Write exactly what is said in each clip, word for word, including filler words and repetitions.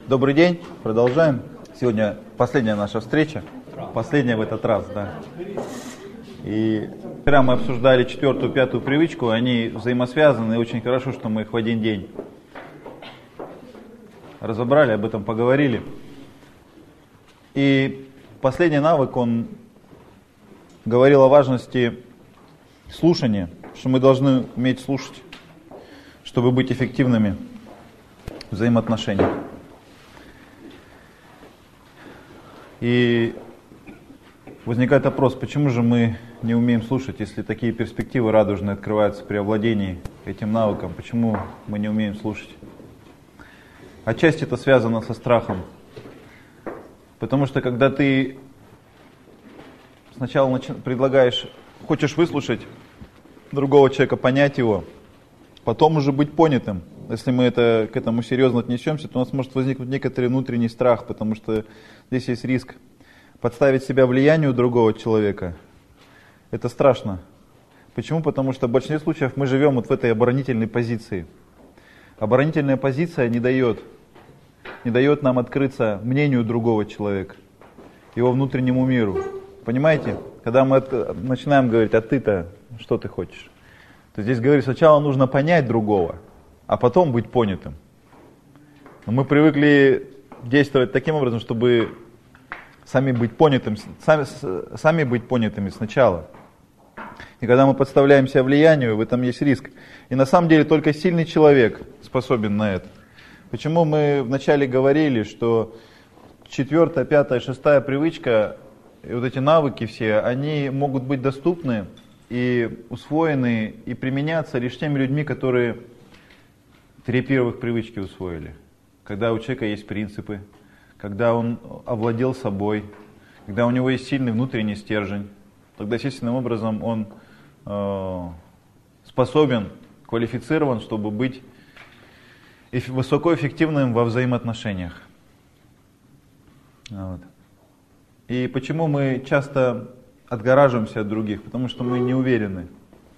Добрый день, продолжаем. Сегодня последняя наша встреча, последняя в этот раз, да. И вчера мы обсуждали четвертую, пятую привычку, они взаимосвязаны, и очень хорошо, что мы их в один день разобрали, об этом поговорили. И последний навык, он говорил о важности слушания, что мы должны уметь слушать, чтобы быть эффективными в взаимоотношениях. И возникает вопрос, почему же мы не умеем слушать, если такие перспективы радужные открываются при овладении этим навыком, почему мы не умеем слушать? Отчасти это связано со страхом, потому что когда ты сначала начи- предлагаешь, хочешь выслушать другого человека, понять его, потом уже быть понятым. Если мы это, к этому серьезно отнесемся, то у нас может возникнуть некоторый внутренний страх, потому что здесь есть риск подставить себя влиянию другого человека. Это страшно. Почему? Потому что в большинстве случаев мы живем вот в этой оборонительной позиции. Оборонительная позиция не дает, не дает нам открыться мнению другого человека, его внутреннему миру. Понимаете? Когда мы от, начинаем говорить, а ты-то что ты хочешь? То здесь говорит, сначала нужно понять другого, а потом быть понятым. Но мы привыкли действовать таким образом, чтобы сами быть понятым, сами, сами быть понятыми сначала. И когда мы подставляем себя влиянию, в этом есть риск. И на самом деле только сильный человек способен на это. Почему мы вначале говорили, что четвертая, пятая, шестая привычка, и вот эти навыки все, они могут быть доступны и усвоены, и применяться лишь теми людьми, которые три первых привычки усвоили. Когда у человека есть принципы, когда он овладел собой, когда у него есть сильный внутренний стержень, тогда естественным образом он э, способен, квалифицирован, чтобы быть эф- высокоэффективным во взаимоотношениях. Вот. И почему мы часто отгораживаемся от других? Потому что мы не уверены.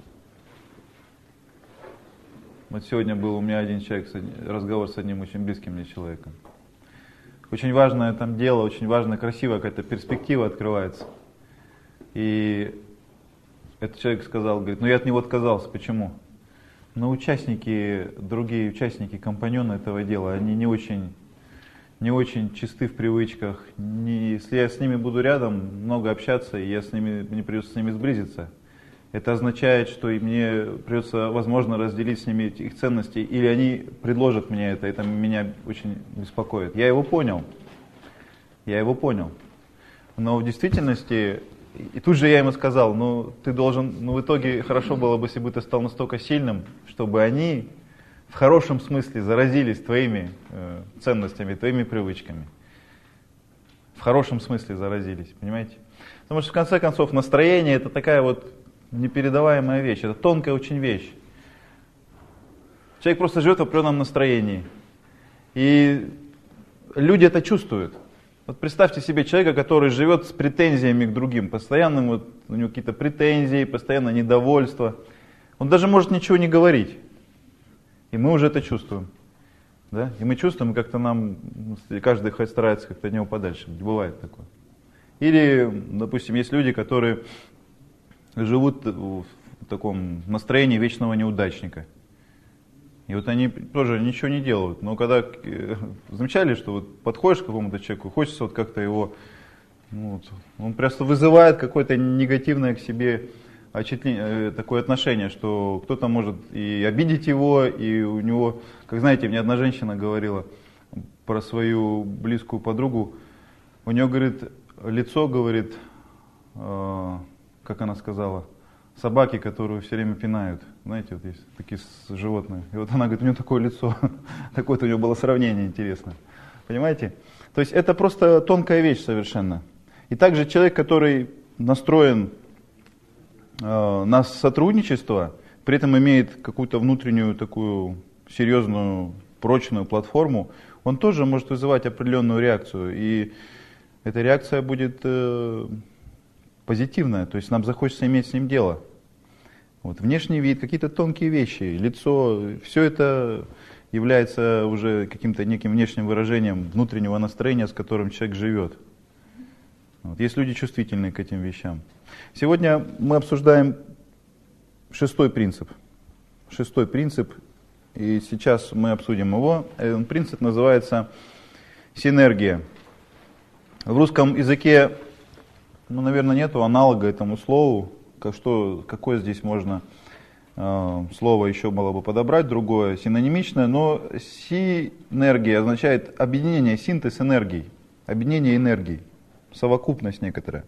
Вот сегодня был у меня один человек, разговор с одним очень близким мне человеком. Очень важное там дело, очень важная, красивая какая-то перспектива открывается. И этот человек сказал, говорит, ну я от него отказался. Почему? Но участники, другие участники, компаньоны этого дела, они не очень, не очень чисты в привычках. Не, если я с ними буду рядом, много общаться, и я с ними, мне придется с ними сблизиться, это означает, что и мне придется, возможно, разделить с ними их ценности, или они предложат мне это, это меня очень беспокоит. Я его понял, я его понял. Но в действительности, и тут же я ему сказал, ну ты должен, ну в итоге хорошо было бы, если бы ты стал настолько сильным, чтобы они в хорошем смысле заразились твоими э, ценностями, твоими привычками. В хорошем смысле заразились, понимаете? Потому что в конце концов настроение это такая вот непередаваемая вещь, это тонкая очень вещь. Человек просто живет в определенном настроении. И люди это чувствуют. Вот представьте себе человека, который живет с претензиями к другим, постоянно вот, у него какие-то претензии, постоянно недовольство. Он даже может ничего не говорить. И мы уже это чувствуем. Да? И мы чувствуем, как-то нам, каждый хоть старается как-то от него подальше. Бывает такое. Или, допустим, есть люди, которые живут в таком настроении вечного неудачника. И вот они тоже ничего не делают. Но когда замечали, что вот подходишь к какому-то человеку, хочется вот как-то его, ну, вот, он просто вызывает какое-то негативное к себе такое отношение, что кто-то может и обидеть его, и у него, как знаете, мне одна женщина говорила про свою близкую подругу, у нее, говорит, лицо, говорит, э, как она сказала, собаки, которую все время пинают. Знаете, вот есть такие животные. И вот она говорит, у нее такое лицо. Такое-то у нее было сравнение интересно. Понимаете? То есть это просто тонкая вещь совершенно. И также человек, который настроен э, на сотрудничество, при этом имеет какую-то внутреннюю такую серьезную, прочную платформу, он тоже может вызывать определенную реакцию. И эта реакция будет э, позитивная, то есть нам захочется иметь с ним дело. Вот, внешний вид, какие-то тонкие вещи, лицо, все это является уже каким-то неким внешним выражением внутреннего настроения, с которым человек живет. Вот. Есть люди чувствительные к этим вещам. Сегодня мы обсуждаем шестой принцип. Шестой принцип, и сейчас мы обсудим его. Этот принцип называется синергия. В русском языке, ну, наверное, нету аналога этому слову. Как, что, какое здесь можно э, слово еще было бы подобрать, другое, синонимичное, но синергия означает объединение, синтез энергий, объединение энергий, совокупность некоторая.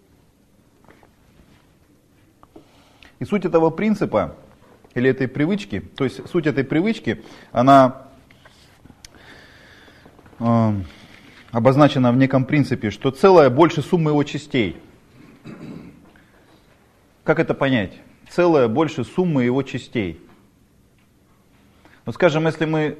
И суть этого принципа, или этой привычки, то есть суть этой привычки, она э, обозначена в неком принципе, что целое больше суммы его частей. Как это понять? Целое больше суммы его частей. Ну, скажем, если мы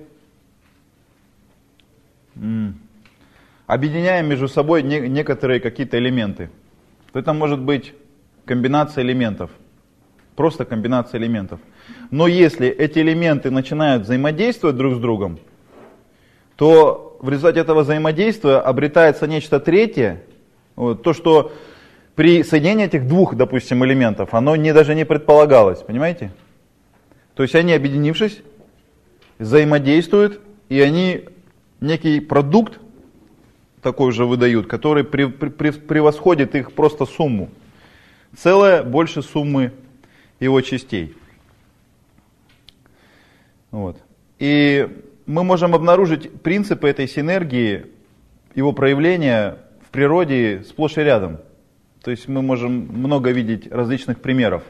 м, объединяем между собой не, некоторые какие-то элементы, то это может быть комбинация элементов. Просто комбинация элементов. Но если эти элементы начинают взаимодействовать друг с другом, то в результате этого взаимодействия обретается нечто третье, вот, то, что при соединении этих двух, допустим, элементов, оно не, даже не предполагалось, понимаете? То есть они, объединившись, взаимодействуют, и они некий продукт такой же выдают, который при, при, превосходит их просто сумму. Целое больше суммы его частей. Вот. И мы можем обнаружить принципы этой синергии, его проявления в природе сплошь и рядом. То есть мы можем много видеть различных примеров.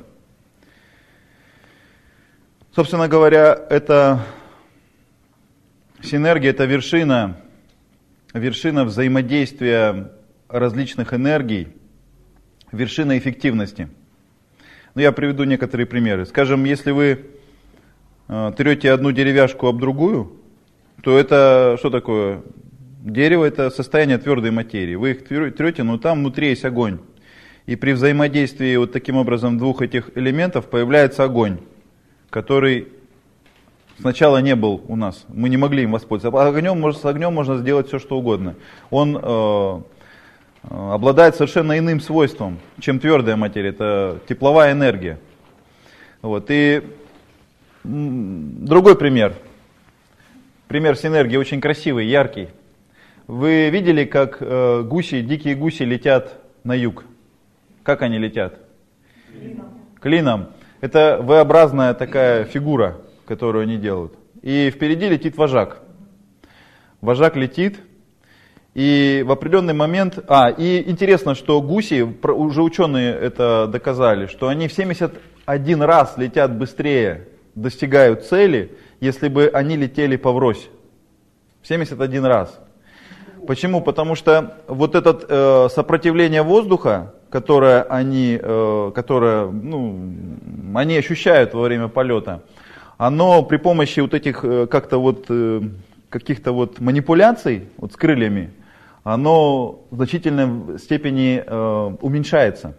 Собственно говоря, это синергия, это вершина, вершина взаимодействия различных энергий, вершина эффективности. Ну, я приведу некоторые примеры. Скажем, если вы э, трете одну деревяшку об другую, то это что такое? Дерево — это состояние твердой материи. Вы их трете, но там внутри есть огонь. И при взаимодействии вот таким образом двух этих элементов появляется огонь, который сначала не был у нас. Мы не могли им воспользоваться. А огнем, с огнем можно сделать все, что угодно. Он э, обладает совершенно иным свойством, чем твердая материя. Это тепловая энергия. Вот. И другой пример. Пример синергии очень красивый, яркий. Вы видели, как э, гуси, дикие гуси летят на юг? Как они летят? Клином. Клином. Это V-образная такая фигура, которую они делают. И впереди летит вожак. Вожак летит, и в определенный момент... А, и интересно, что гуси, уже ученые это доказали, что они в семьдесят один раз летят быстрее, достигают цели, если бы они летели поврось. В семьдесят один раз. Почему? Потому что вот это э, сопротивление воздуха, которое они, э, которое, ну, они ощущают во время полета, оно при помощи вот этих э, как-то вот, э, каких-то вот манипуляций вот с крыльями, оно в значительной степени э, уменьшается.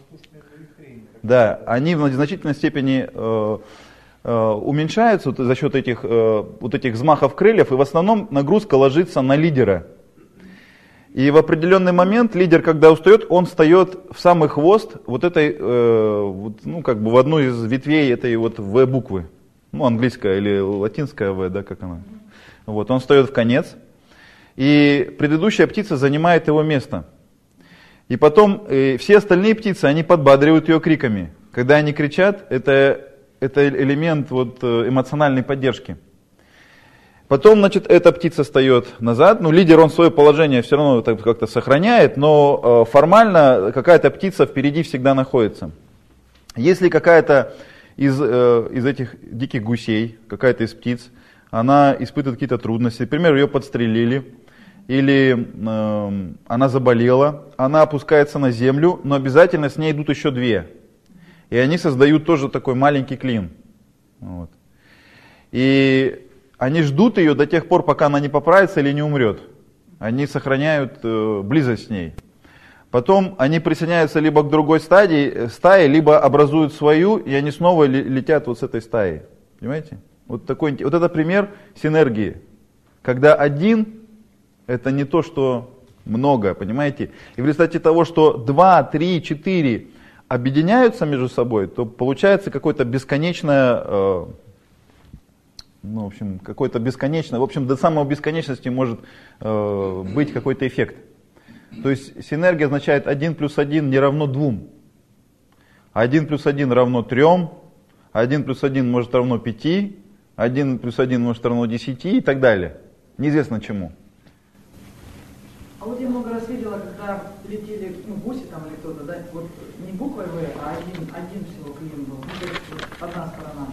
Да, они в значительной степени э, э, уменьшаются вот за счет этих, э, вот этих взмахов крыльев, и в основном нагрузка ложится на лидера. И в определенный момент лидер, когда устает, он встает в самый хвост вот этой, э, вот, ну, как бы в одну из ветвей этой вот В буквы. Ну, английская или латинская В, да, как она. Вот, он встает в конец, и предыдущая птица занимает его место. И потом э, все остальные птицы, они подбадривают ее криками. Когда они кричат, это, это элемент вот, эмоциональной поддержки. Потом, значит, эта птица встает назад, ну, лидер, он свое положение все равно так как-то сохраняет, но э, формально какая-то птица впереди всегда находится. Если какая-то из, э, из этих диких гусей, какая-то из птиц, она испытывает какие-то трудности, например, ее подстрелили, или э, она заболела, она опускается на землю, но обязательно с ней идут еще две. И они создают тоже такой маленький клин. Вот. И они ждут ее до тех пор, пока она не поправится или не умрет. Они сохраняют э, близость с ней. Потом они присоединяются либо к другой стадии, стае, либо образуют свою, и они снова летят вот с этой стаей. Понимаете? Вот, такой, вот это пример синергии. Когда один — это не то, что много, понимаете? И в результате того, что два, три, четыре объединяются между собой, то получается какое-то бесконечное, э, ну, в общем, какое-то бесконечное, в общем, до самой бесконечности может э, быть какой-то эффект. То есть синергия означает один плюс один не равно двум. один плюс один равно трем, один плюс один может равно пяти, один плюс один может равно десяти и так далее. Неизвестно чему. А вот я много раз видела, когда летели, ну, гуси там или кто-то, да, вот не буквой В, а один, один всего клин был, ну, то есть вот одна сторона.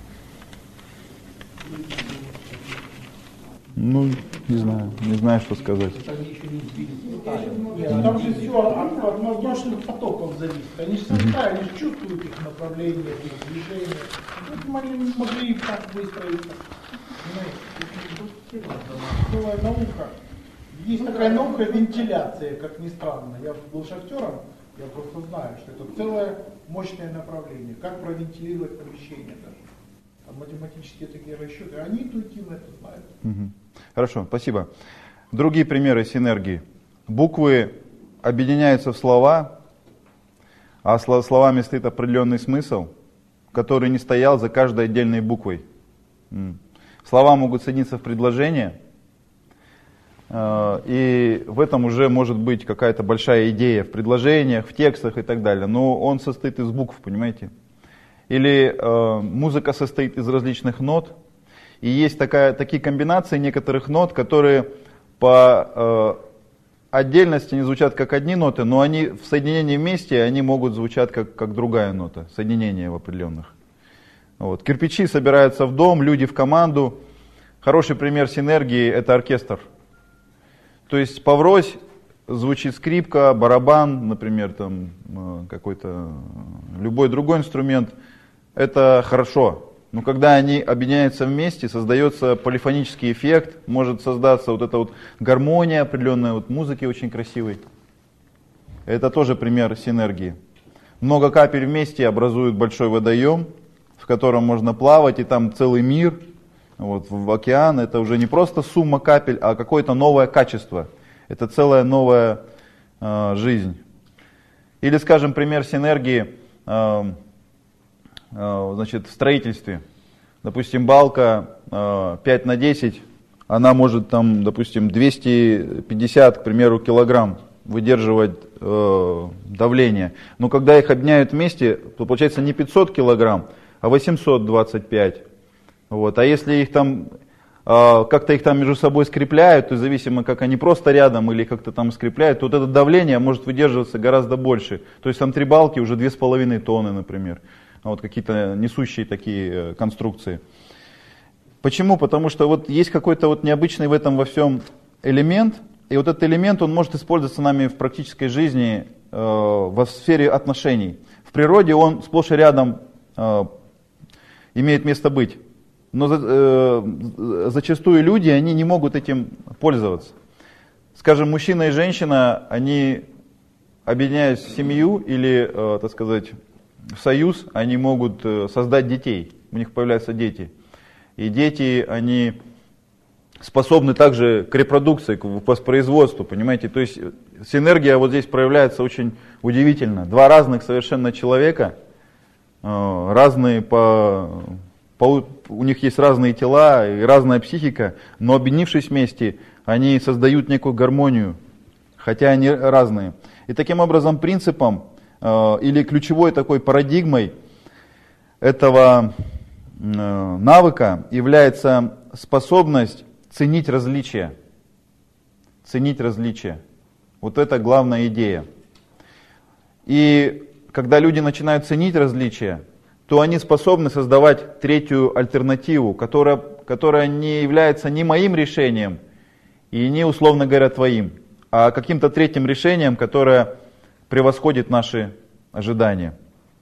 Ну, не знаю, не знаю, что сказать. Нет, там же все от, от воздушных потоков зависит. Они же сами, они же чувствуют их направление, их движение. Вот они могли их так выстроиться. Целая наука. Есть такая наука вентиляция, как ни странно. Я был шахтером, я просто знаю, что это целое мощное направление. Как провентилировать помещение даже. Там математические такие расчеты, они интуитивно это знают. Угу. Хорошо, спасибо. Другие примеры синергии. Буквы объединяются в слова, а словами стоит определенный смысл, который не стоял за каждой отдельной буквой. Слова могут соединиться в предложение, и в этом уже может быть какая-то большая идея в предложениях, в текстах и так далее, но он состоит из букв, понимаете? Или э, музыка состоит из различных нот, и есть такая, такие комбинации некоторых нот, которые по э, отдельности не звучат как одни ноты, но они в соединении вместе они могут звучать как, как другая нота, соединение в определенных. Вот. Кирпичи собираются в дом, люди в команду. Хороший пример синергии — это оркестр. То есть поврось звучит скрипка, барабан, например, там, какой-то любой другой инструмент. Это хорошо. Но когда они объединяются вместе, создается полифонический эффект, может создаться вот эта вот гармония определенная, вот музыки очень красивой. Это тоже пример синергии. Много капель вместе образуют большой водоем, в котором можно плавать, и там целый мир. Вот, в океан это уже не просто сумма капель, а какое-то новое качество. Это целая новая э, жизнь. Или, скажем, пример синергии э, э, значит, в строительстве. Допустим, балка э, пять на десять, она может, там, допустим, двести пятьдесят, к примеру, килограмм выдерживать э, давление. Но когда их объединяют вместе, то получается не пятьсот килограмм, а восемьсот двадцать пять. Вот. А если их там э, как-то их там между собой скрепляют, то зависимо, как они просто рядом или как-то там скрепляют, то вот это давление может выдерживаться гораздо больше. То есть там три балки уже две с половиной тонны, например. Вот какие-то несущие такие э, конструкции. Почему? Потому что вот есть какой-то вот необычный в этом во всем элемент, и вот этот элемент, он может использоваться нами в практической жизни э, в сфере отношений. В природе он сплошь и рядом э, имеет место быть. Но э, зачастую люди, они не могут этим пользоваться. Скажем, мужчина и женщина, они, объединяясь в семью или, э, так сказать, в союз, они могут э, создать детей. У них появляются дети. И дети, они способны также к репродукции, к воспроизводству, понимаете. То есть синергия вот здесь проявляется очень удивительно. Два разных совершенно человека, э, разные по... У них есть разные тела и разная психика, но объединившись вместе, они создают некую гармонию, хотя они разные. И таким образом принципом э, или ключевой такой парадигмой этого э, навыка является способность ценить различия. Ценить различия. Вот это главная идея. И когда люди начинают ценить различия, то они способны создавать третью альтернативу, которая, которая не является ни моим решением и не, условно говоря, твоим, а каким-то третьим решением, которое превосходит наши ожидания.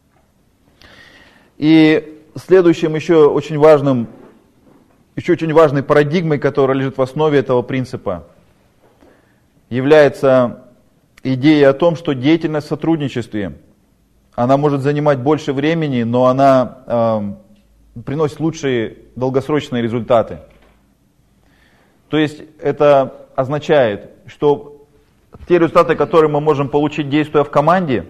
И следующим еще очень важным, еще очень важной парадигмой, которая лежит в основе этого принципа, является идея о том, что деятельность в сотрудничестве, она может занимать больше времени, но она э, приносит лучшие долгосрочные результаты. То есть это означает, что те результаты, которые мы можем получить, действуя в команде,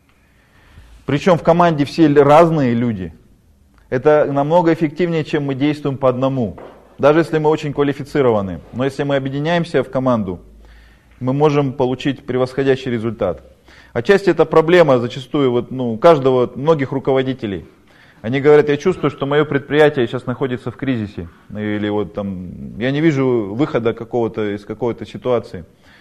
причем в команде все разные люди, это намного эффективнее, чем мы действуем по одному. Даже если мы очень квалифицированы. Но если мы объединяемся в команду, мы можем получить превосходящий результат. Отчасти это проблема зачастую вот, ну, у каждого, многих руководителей. Они говорят, я чувствую, что мое предприятие сейчас находится в кризисе. Или вот там, я не вижу выхода какого-то из какой-то ситуации.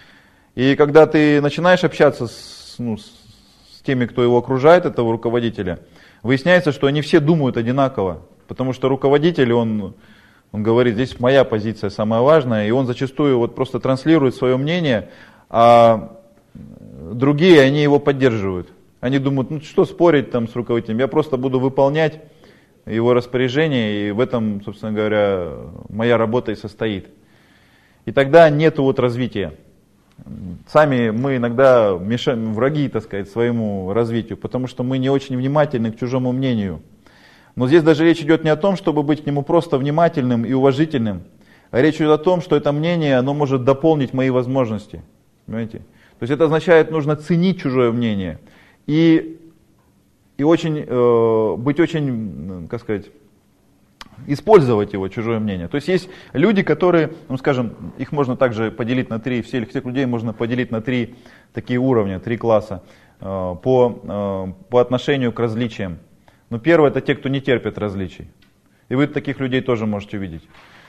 И когда ты начинаешь общаться с, ну, с теми, кто его окружает, этого руководителя, выясняется, что они все думают одинаково. Потому что руководитель, он, он говорит, здесь моя позиция самая важная, и он зачастую вот просто транслирует свое мнение, а другие, они его поддерживают. Они думают, ну что спорить там с руководителем, я просто буду выполнять его распоряжение, и в этом, собственно говоря, моя работа и состоит. И тогда нету вот развития. Сами мы иногда мешаем, враги, так сказать, своему развитию, потому что мы не очень внимательны к чужому мнению. Но здесь даже речь идет не о том, чтобы быть к нему просто внимательным и уважительным, а речь идет о том, что это мнение, оно может дополнить мои возможности. Понимаете? То есть это означает, нужно ценить чужое мнение. И, и очень, э, быть очень, как сказать, использовать его, чужое мнение. То есть есть люди, которые, ну скажем, их можно также поделить на три, всех, всех людей можно поделить на три такие уровня, три класса э, по, э, по отношению к различиям. Ну первое, это те, кто не терпит различий. И вы таких людей тоже можете увидеть.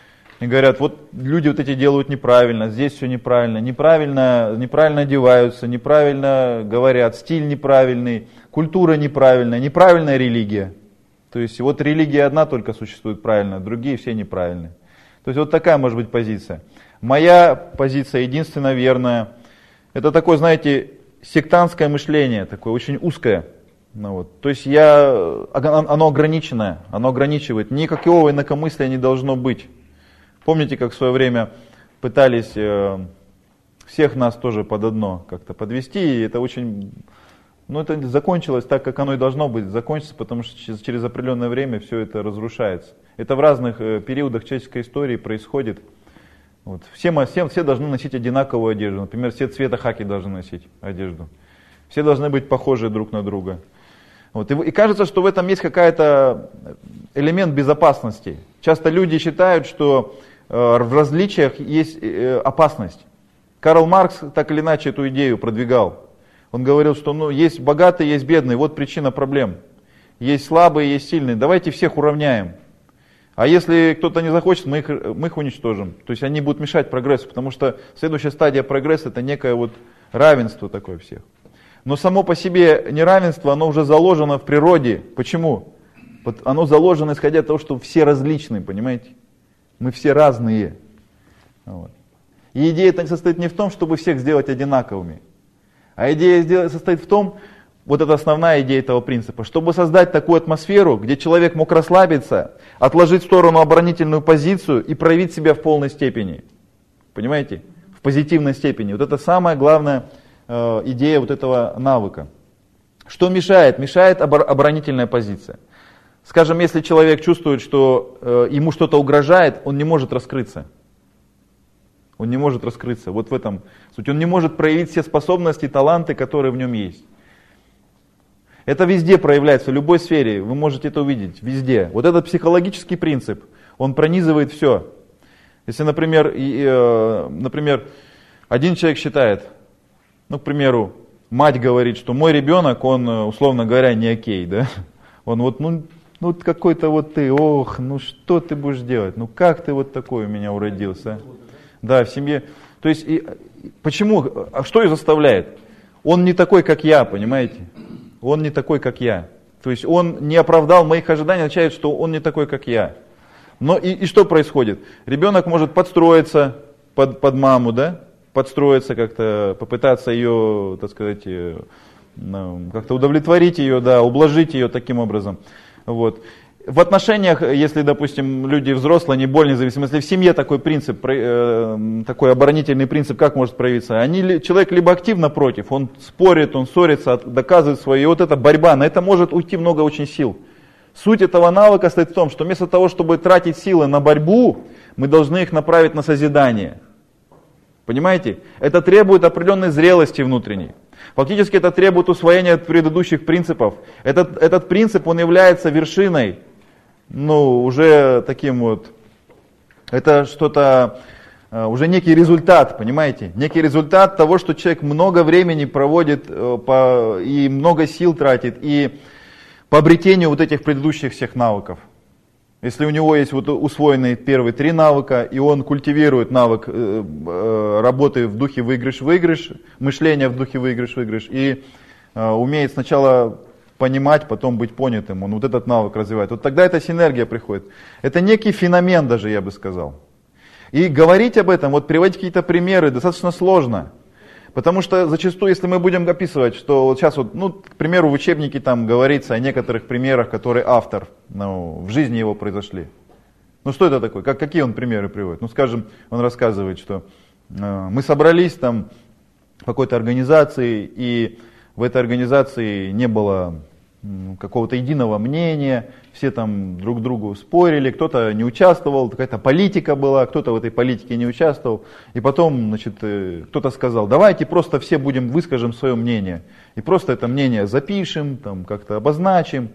И говорят, вот люди вот эти делают неправильно, здесь все неправильно, неправильно, неправильно одеваются, неправильно говорят, стиль неправильный, культура неправильная, неправильная религия. То есть вот религия одна только существует правильно, другие все неправильные. То есть вот такая может быть позиция. Моя позиция единственно верная. Это такое, знаете, сектантское мышление, такое очень узкое. Ну, вот. То есть я, оно ограниченное, оно ограничивает. Никакого инакомыслия не должно быть. Помните, как в свое время пытались э, всех нас тоже под одно как-то подвести, и это очень, ну это закончилось так, как оно и должно быть, закончится, потому что через, через определенное время все это разрушается. Это в разных э, периодах человеческой истории происходит. Вот. Все, мы, все, все должны носить одинаковую одежду, например, все цвета хаки должны носить одежду. Все должны быть похожи друг на друга. Вот. И, и кажется, что в этом есть какой-то элемент безопасности. Часто люди считают, что в различиях есть опасность. Карл Маркс так или иначе эту идею продвигал. Он говорил, что ну, есть богатые, есть бедные, вот причина проблем. Есть слабые, есть сильные, давайте всех уравняем. А если кто-то не захочет, мы их, мы их уничтожим. То есть они будут мешать прогрессу, потому что следующая стадия прогресса это некое вот равенство такое всех. Но само по себе неравенство, оно уже заложено в природе. Почему? Оно заложено исходя из того, что все различные, понимаете? Мы все разные. Вот. И идея это состоит не в том, чтобы всех сделать одинаковыми. А идея состоит в том, вот это основная идея этого принципа, чтобы создать такую атмосферу, где человек мог расслабиться, отложить в сторону оборонительную позицию и проявить себя в полной степени. Понимаете? В позитивной степени. Вот это самая главная э, идея вот этого навыка. Что мешает? Мешает обор- оборонительная позиция. Скажем, если человек чувствует, что э, ему что-то угрожает, он не может раскрыться. Он не может раскрыться. Вот в этом суть. Он не может проявить все способности, таланты, которые в нем есть. Это везде проявляется, в любой сфере. Вы можете это увидеть. Везде. Вот этот психологический принцип, он пронизывает все. Если, например, и, э, например, один человек считает, ну, к примеру, мать говорит, что мой ребенок, он, условно говоря, не окей, да? Он вот, ну, ну какой-то вот ты, ох, ну что ты будешь делать? Ну как ты вот такой у меня уродился? Да, в семье. То есть, и, почему, а что ее заставляет? Он не такой, как я, понимаете? Он не такой, как я. То есть он не оправдал моих ожиданий, означает, что он не такой, как я. Но и, и что происходит? Ребенок может подстроиться под, под маму, да? Подстроиться как-то, попытаться ее, так сказать, как-то удовлетворить ее, да, ублажить ее таким образом. Вот. В отношениях, если, допустим, люди взрослые, не более независимы, если в семье такой принцип, такой оборонительный принцип, как может проявиться? Они, человек либо активно против, он спорит, он ссорится, доказывает свое, и вот эта борьба, на это может уйти много очень сил. Суть этого навыка состоит в том, что вместо того, чтобы тратить силы на борьбу, мы должны их направить на созидание. Понимаете? Это требует определенной зрелости внутренней. Фактически это требует усвоения предыдущих принципов. Этот, этот принцип, он является вершиной, ну, уже таким вот, это что-то, уже некий результат, понимаете? Некий результат того, что человек много времени проводит по, и много сил тратит и по обретению вот этих предыдущих всех навыков. Если у него есть вот усвоенные первые три навыка, и он культивирует навык э, э, работы в духе выигрыш-выигрыш, мышления в духе выигрыш-выигрыш, и э, умеет сначала понимать, потом быть понятым, он вот этот навык развивает, вот тогда эта синергия приходит. Это некий феномен даже, я бы сказал. И говорить об этом, вот приводить какие-то примеры достаточно сложно. Потому что зачастую, если мы будем описывать, что вот сейчас, вот, ну, к примеру, в учебнике там говорится о некоторых примерах, которые автор, ну, в жизни его произошли. Ну что это такое? Как, какие он примеры приводит? Ну, скажем, он рассказывает, что э, мы собрались там в какой-то организации, и в этой организации не было м, какого-то единого мнения, все там друг другу спорили, кто-то не участвовал, какая-то политика была, кто-то в этой политике не участвовал. И потом, значит, кто-то сказал, давайте просто все будем, выскажем свое мнение. И просто это мнение запишем, там как-то обозначим.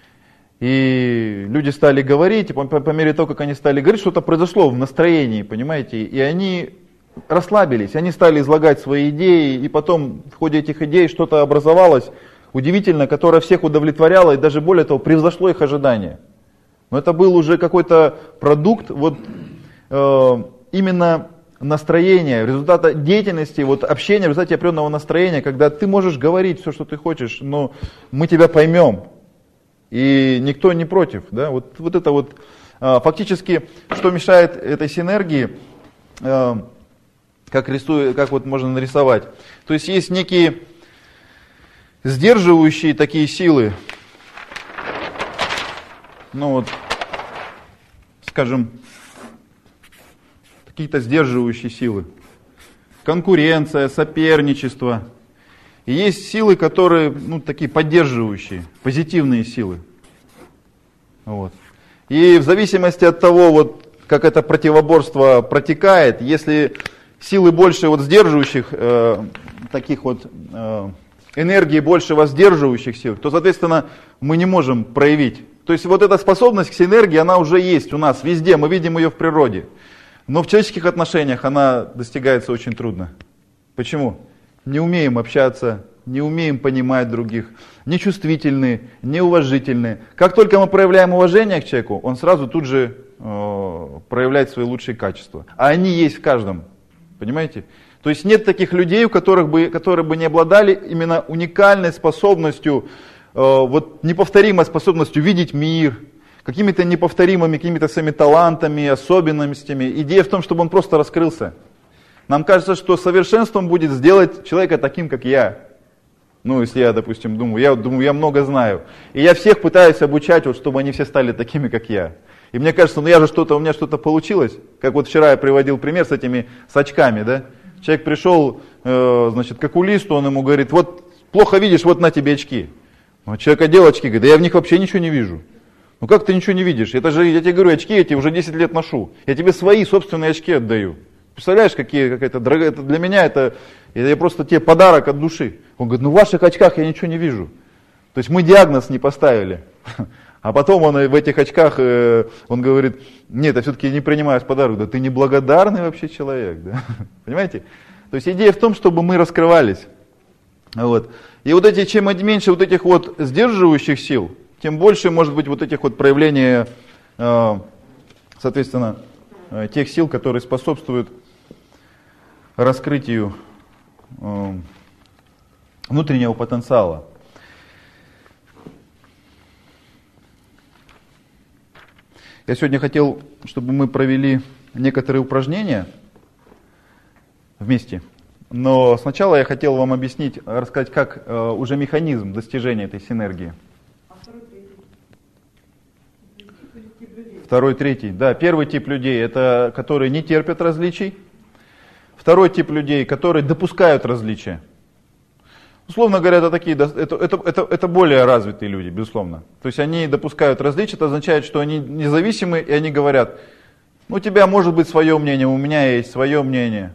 И люди стали говорить, и по, по мере того, как они стали говорить, что-то произошло в настроении, понимаете. И они расслабились, они стали излагать свои идеи, и потом в ходе этих идей что-то образовалось, удивительно, которое всех удовлетворяло и даже более того превзошло их ожидания. Но это был уже какой-то продукт вот, э, именно настроения, результата деятельности, вот, общения, в результате определенного настроения, когда ты можешь говорить все, что ты хочешь, но мы тебя поймем, и никто не против. Да? Вот, вот это вот э, фактически, что мешает этой синергии, э, как, рисую, как вот можно нарисовать. То есть есть некие сдерживающие такие силы, ну вот, скажем, какие-то сдерживающие силы, конкуренция, соперничество. И есть силы, которые, ну, такие поддерживающие, позитивные силы. Вот. И в зависимости от того, вот, как это противоборство протекает, если силы больше вот сдерживающих, э, таких вот, э, энергии больше воздерживающих сил, то, соответственно, мы не можем проявить. То есть вот эта способность к синергии, она уже есть у нас везде, мы видим ее в природе. Но в человеческих отношениях она достигается очень трудно. Почему? Не умеем общаться, не умеем понимать других, нечувствительны, неуважительны. Как только мы проявляем уважение к человеку, он сразу тут же э, проявляет свои лучшие качества. А они есть в каждом. Понимаете? То есть нет таких людей, у которых бы, которые бы не обладали именно уникальной способностью, э, вот неповторимой способностью видеть мир, какими-то неповторимыми, какими-то своими талантами, особенностями. Идея в том, чтобы он просто раскрылся. Нам кажется, что совершенством будет сделать человека таким, как я. Ну, если я, допустим, думаю, я думаю, я много знаю. И я всех пытаюсь обучать, вот, чтобы они все стали такими, как я. И мне кажется, ну я же что-то, у меня что-то получилось. Как вот вчера я приводил пример с этими, с очками, да. Человек пришел, э, значит, к окулисту, он ему говорит, вот плохо видишь, вот на тебе очки. А человек одел очки, говорит, да я в них вообще ничего не вижу. Ну как ты ничего не видишь? Это же, я тебе говорю, очки эти уже десять лет ношу. Я тебе свои собственные очки отдаю. Представляешь, какие, какая-то дорогая, это для меня это, это просто тебе подарок от души. Он говорит, ну в ваших очках я ничего не вижу. То есть мы диагноз не поставили. А потом он в этих очках, он говорит, нет, я все-таки не принимаю подарок. Да ты неблагодарный вообще человек. Да? Понимаете? То есть идея в том, чтобы мы раскрывались. Вот. И вот эти, чем меньше вот этих вот сдерживающих сил, тем больше может быть вот этих вот проявлений, соответственно, тех сил, которые способствуют раскрытию внутреннего потенциала. Я сегодня хотел, чтобы мы провели некоторые упражнения вместе, но сначала я хотел вам объяснить, рассказать, как э, уже механизм достижения этой синергии. А второй, третий? Второй, третий. Да, первый тип людей, это которые не терпят различий. Второй тип людей, которые допускают различия. Условно говоря, это такие, это, это, это, это более развитые люди, безусловно. То есть они допускают различия, это означает, что они независимы, и они говорят, ну у тебя может быть свое мнение, у меня есть свое мнение.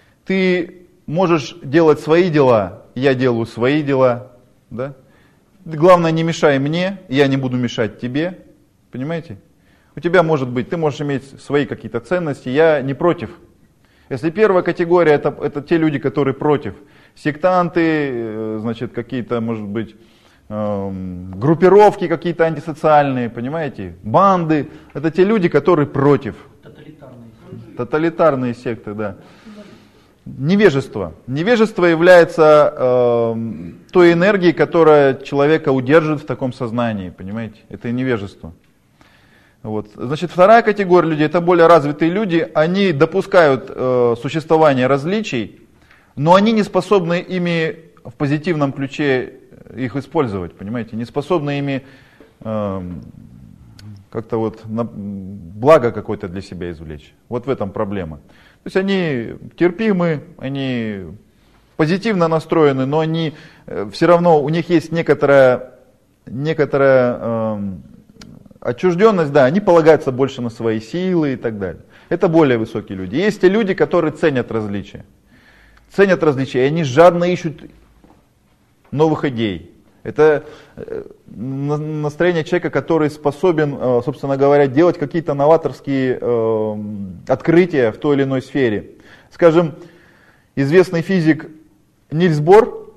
Ты можешь делать свои дела, я делаю свои дела. Да? Главное, не мешай мне, я не буду мешать тебе. Понимаете? У тебя может быть, ты можешь иметь свои какие-то ценности, я не против. Если первая категория, это, это те люди, которые против. Сектанты, значит, какие-то, может быть, эм, группировки какие-то антисоциальные, понимаете? Банды. Это те люди, которые против. Тоталитарные секты. Тоталитарные секты, да. Невежество. Невежество является э, той энергией, которая человека удерживает в таком сознании, понимаете? Это невежество. Вот. Значит, вторая категория людей, это более развитые люди, они допускают э, существование различий, но они не способны ими в позитивном ключе их использовать, понимаете? Не способны ими э, как-то вот на благо какое-то для себя извлечь. Вот в этом проблема. То есть они терпимы, они позитивно настроены, но они э, все равно, у них есть некоторая, некоторая э, отчужденность, да, они полагаются больше на свои силы и так далее. Это более высокие люди. Есть те люди, которые ценят различия. Ценят различия, и они жадно ищут новых идей. Это настроение человека, который способен, собственно говоря, делать какие-то новаторские открытия в той или иной сфере. Скажем, известный физик Нильс Бор,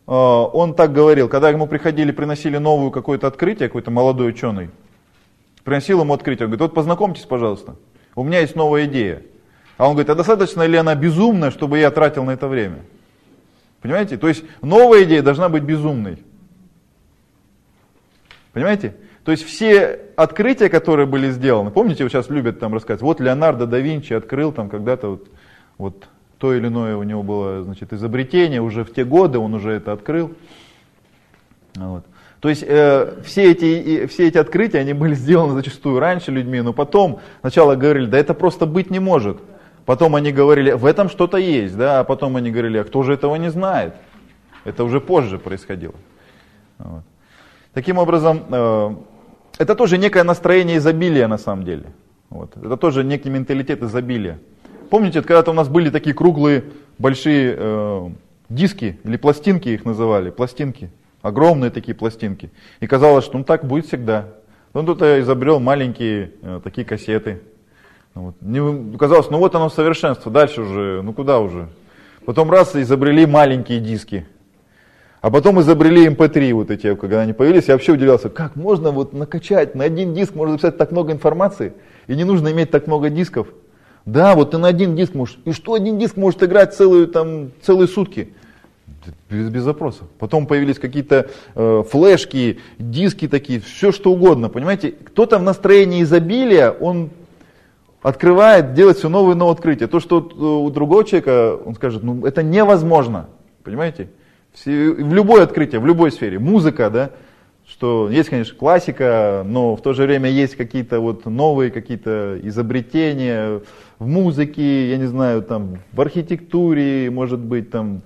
он так говорил, когда ему приходили, приносили новое какое-то открытие, какой-то молодой ученый, приносил ему открытие, он говорит, вот познакомьтесь, пожалуйста, у меня есть новая идея. А он говорит, а достаточно ли она безумная, чтобы я тратил на это время? Понимаете? То есть новая идея должна быть безумной. Понимаете? То есть все открытия, которые были сделаны, помните, вы сейчас любят там рассказывать, вот Леонардо да Винчи открыл там когда-то вот, вот то или иное у него было, значит, изобретение, уже в те годы он уже это открыл. Вот. То есть э, все, эти, все эти открытия, они были сделаны зачастую раньше людьми, но потом сначала говорили, да это просто быть не может. Потом они говорили, в этом что-то есть, да, а потом они говорили, а кто же этого не знает? Это уже позже происходило. Вот. Таким образом, э, это тоже некое настроение изобилия на самом деле. Вот. Это тоже некий менталитет изобилия. Помните, когда-то у нас были такие круглые, большие э, диски, или пластинки их называли, пластинки, огромные такие пластинки. И казалось, что ну так будет всегда. Он тут изобрел маленькие э, такие кассеты. Вот. Не, казалось, ну вот оно совершенство, дальше уже, ну куда уже. Потом раз изобрели маленькие диски. А потом изобрели эм пэ три, вот эти, когда они появились, я вообще удивлялся, как можно вот накачать, на один диск можно записать так много информации, и не нужно иметь так много дисков. Да, вот ты на один диск можешь, и что один диск может играть целую, там, целые сутки? Без, без запросов. Потом появились какие-то э, флешки, диски такие, все что угодно, понимаете. Кто-то в настроении изобилия, он открывает, делает все новые и новые открытия. То, что у другого человека, он скажет, ну это невозможно, понимаете. Все, в любое открытие, в любой сфере, музыка, да, что есть, конечно, классика, но в то же время есть какие-то вот новые какие-то изобретения в музыке, я не знаю, там, в архитектуре, может быть, там,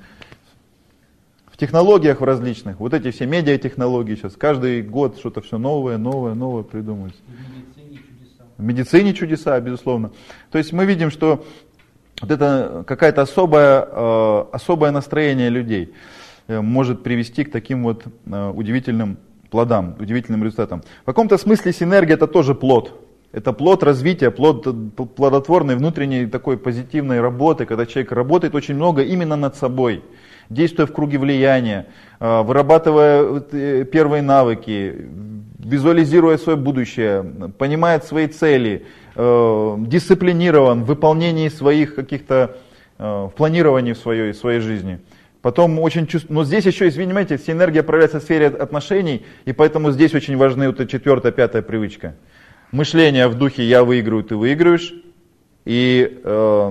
в технологиях в различных. Вот эти все медиатехнологии сейчас, каждый год что-то все новое, новое, новое придумывается. В медицине чудеса. В медицине чудеса, безусловно. То есть мы видим, что вот это какое-то особое, э, особое настроение людей может привести к таким вот э, удивительным плодам, удивительным результатам. В каком-то смысле синергия это тоже плод. Это плод развития, плод плодотворной внутренней такой позитивной работы, когда человек работает очень много именно над собой, действуя в круге влияния, э, вырабатывая первые навыки, визуализируя свое будущее, понимает свои цели, э, дисциплинирован в выполнении своих каких-то, э, в планировании в своей, своей жизни. Потом очень чувств... Но здесь еще, извините, синергия проявляется в сфере отношений, и поэтому здесь очень важны вот эта четвертая, пятая привычка. Мышление в духе «я выиграю, ты выигрываешь», и э,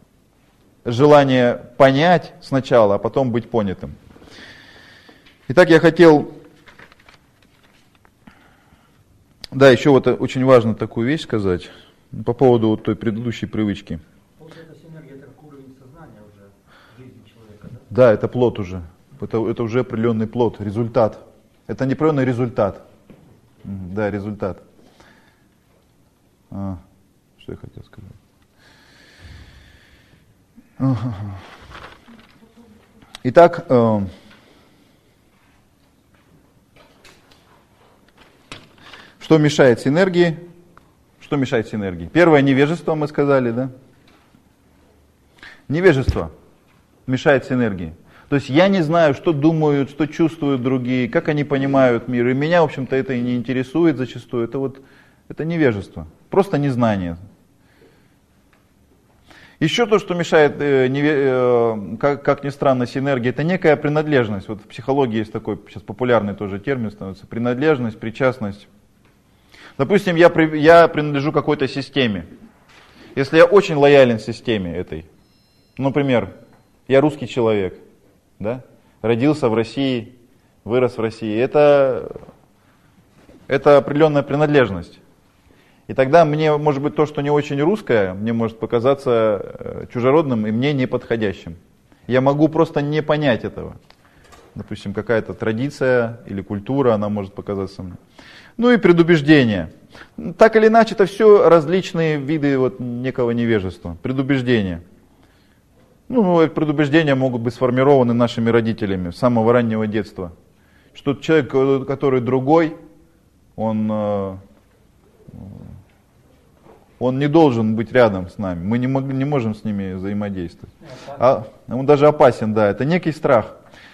желание понять сначала, а потом быть понятым. Итак, я хотел, да, еще вот очень важно такую вещь сказать по поводу вот той предыдущей привычки. Вот эта синергия, это уровень сознания уже в жизни человека, да? Да, это плод уже. Это, это уже определенный плод, результат. Это не определенный результат. Да, результат. А, что я хотел сказать? Ага. Итак, э, что мешает синергии? Что мешает синергии? Первое — невежество, мы сказали, да? Невежество мешает синергии. То есть я не знаю, что думают, что чувствуют другие, как они понимают мир. И меня, в общем-то, это и не интересует зачастую. Это вот это невежество, просто незнание. Еще то, что мешает, э, не, э, как, как ни странно, синергии, это некая принадлежность. Вот в психологии есть такой сейчас популярный тоже термин становится: принадлежность, причастность. Допустим, я, при, я принадлежу какой-то системе. Если я очень лоялен системе этой, например, я русский человек, да, родился в России, вырос в России, это, это определенная принадлежность. И тогда мне, может быть, то, что не очень русское, мне может показаться чужеродным и мне неподходящим. Я могу просто не понять этого. Допустим, какая-то традиция или культура, она может показаться мне. Ну и предубеждение. Так или иначе, это все различные виды вот некого невежества, предубеждения. Ну, предубеждения могут быть сформированы нашими родителями с самого раннего детства. Что человек, который другой, он, он не должен быть рядом с нами. Мы не, мог, не можем с ними взаимодействовать. А, он даже опасен, да, это некий страх.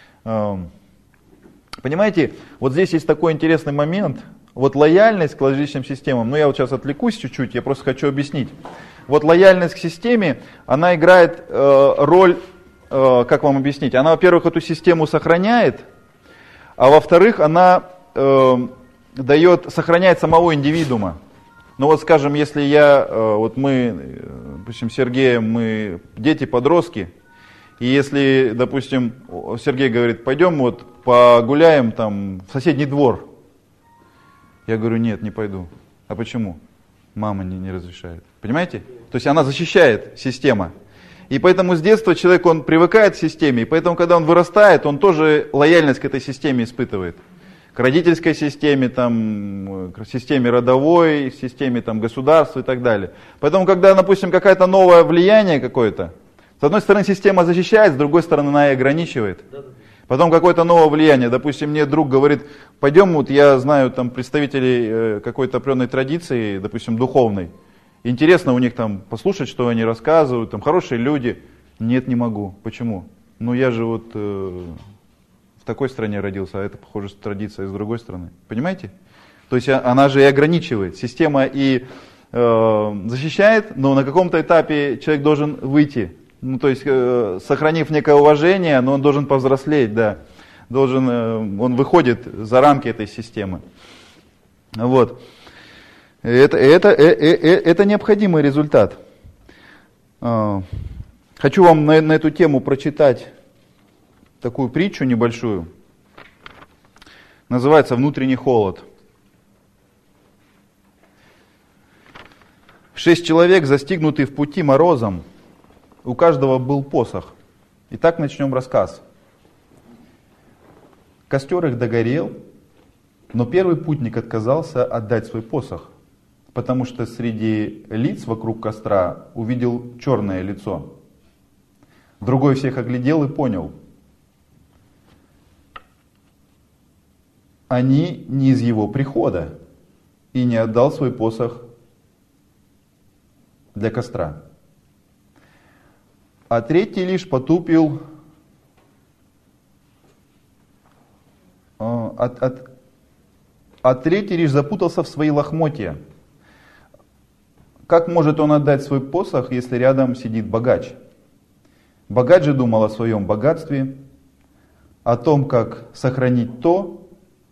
Понимаете, вот здесь есть такой интересный момент. Вот лояльность к различным системам, ну я вот сейчас отвлекусь чуть-чуть, я просто хочу объяснить. Вот лояльность к системе, она играет э, роль, э, как вам объяснить, она, во-первых, эту систему сохраняет, а во-вторых, она э, дает, сохраняет самого индивидуума. Ну вот, скажем, если я, э, вот мы, допустим, с Сергеем, мы дети-подростки, и если, допустим, Сергей говорит, пойдем вот погуляем там в соседний двор, я говорю, нет, не пойду. А почему? Мама не, не разрешает. Понимаете? То есть она защищает, система. И поэтому с детства человек, он привыкает к системе, и поэтому, когда он вырастает, он тоже лояльность к этой системе испытывает. К родительской системе, там, к системе родовой, к системе там, государства и так далее. Поэтому, когда, допустим, какое-то новое влияние какое-то, с одной стороны система защищает, с другой стороны она и ограничивает. Потом какое-то новое влияние, допустим, мне друг говорит, пойдем, вот я знаю там представителей какой-то определенной традиции, допустим, духовной. Интересно у них там послушать, что они рассказывают, там хорошие люди. Нет, не могу. Почему? Ну я же вот э, в такой стране родился, а это, похоже, традиция с другой страны. Понимаете? То есть она же и ограничивает. Система и э, защищает, но на каком-то этапе человек должен выйти. Ну, то есть, э, сохранив некое уважение, но он должен повзрослеть, да. Должен, э, он выходит за рамки этой системы. Вот. Это, это, э, э, э, это необходимый результат. Э, хочу вам на, на эту тему прочитать такую притчу небольшую. Называется «Внутренний холод». Шесть человек, застигнутые в пути морозом, у каждого был посох. Итак, начнем рассказ. Костер их догорел, но первый путник отказался отдать свой посох, потому что среди лиц вокруг костра увидел черное лицо. Другой всех оглядел и понял. Они не из его прихода, и не отдал свой посох для костра. А третий лишь потупил, а, а, а, а третий лишь запутался в свои лохмотья. Как может он отдать свой посох, если рядом сидит богач? Богач же думал о своем богатстве, о том, как сохранить то,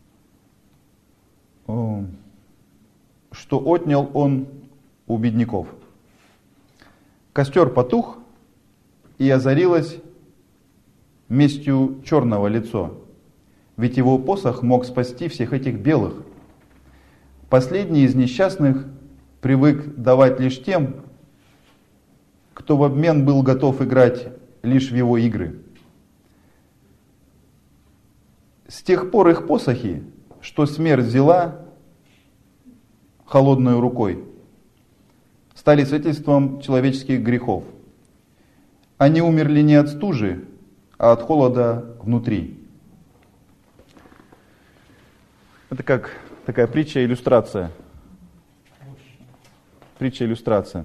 что отнял он у бедняков. Костер потух, и озарилось местью черного лицо, ведь его посох мог спасти всех этих белых. Последний из несчастных привык давать лишь тем, кто в обмен был готов играть лишь в его игры. с тех пор их посохи, что смерть взяла холодной рукой, стали свидетельством человеческих грехов. Они умерли не от стужи, а от холода внутри. Это как такая притча-иллюстрация. Притча-иллюстрация.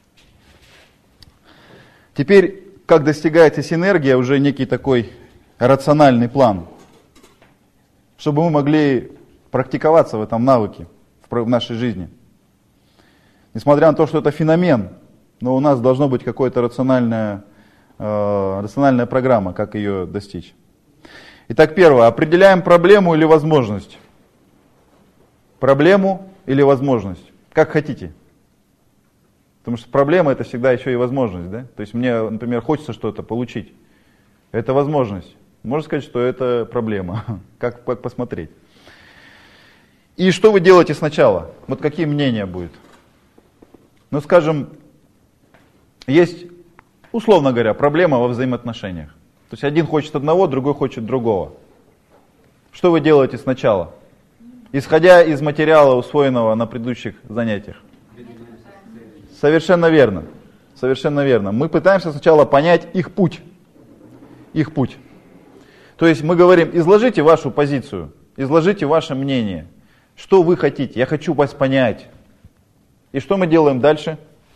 Теперь, как достигается синергия, уже некий такой рациональный план, чтобы мы могли практиковаться в этом навыке в нашей жизни. Несмотря на то, что это феномен, но у нас должно быть какая-то рациональная, э, рациональная программа, как ее достичь. Итак, первое. Определяем проблему или возможность. Проблему или возможность. Как хотите. Потому что проблема — это всегда еще и возможность. Да? То есть мне, например, хочется что-то получить. Это возможность. Можно сказать, что это проблема. Как, как посмотреть. И что вы делаете сначала? Вот какие мнения будут? Ну, скажем, есть, условно говоря, проблема во взаимоотношениях. То есть один хочет одного, другой хочет другого. Что вы делаете сначала? Исходя из материала, усвоенного на предыдущих занятиях. Совершенно верно. Совершенно верно. Мы пытаемся сначала понять их путь. Их путь. То есть мы говорим, изложите вашу позицию, изложите ваше мнение. Что вы хотите? Я хочу вас понять. И что мы делаем дальше?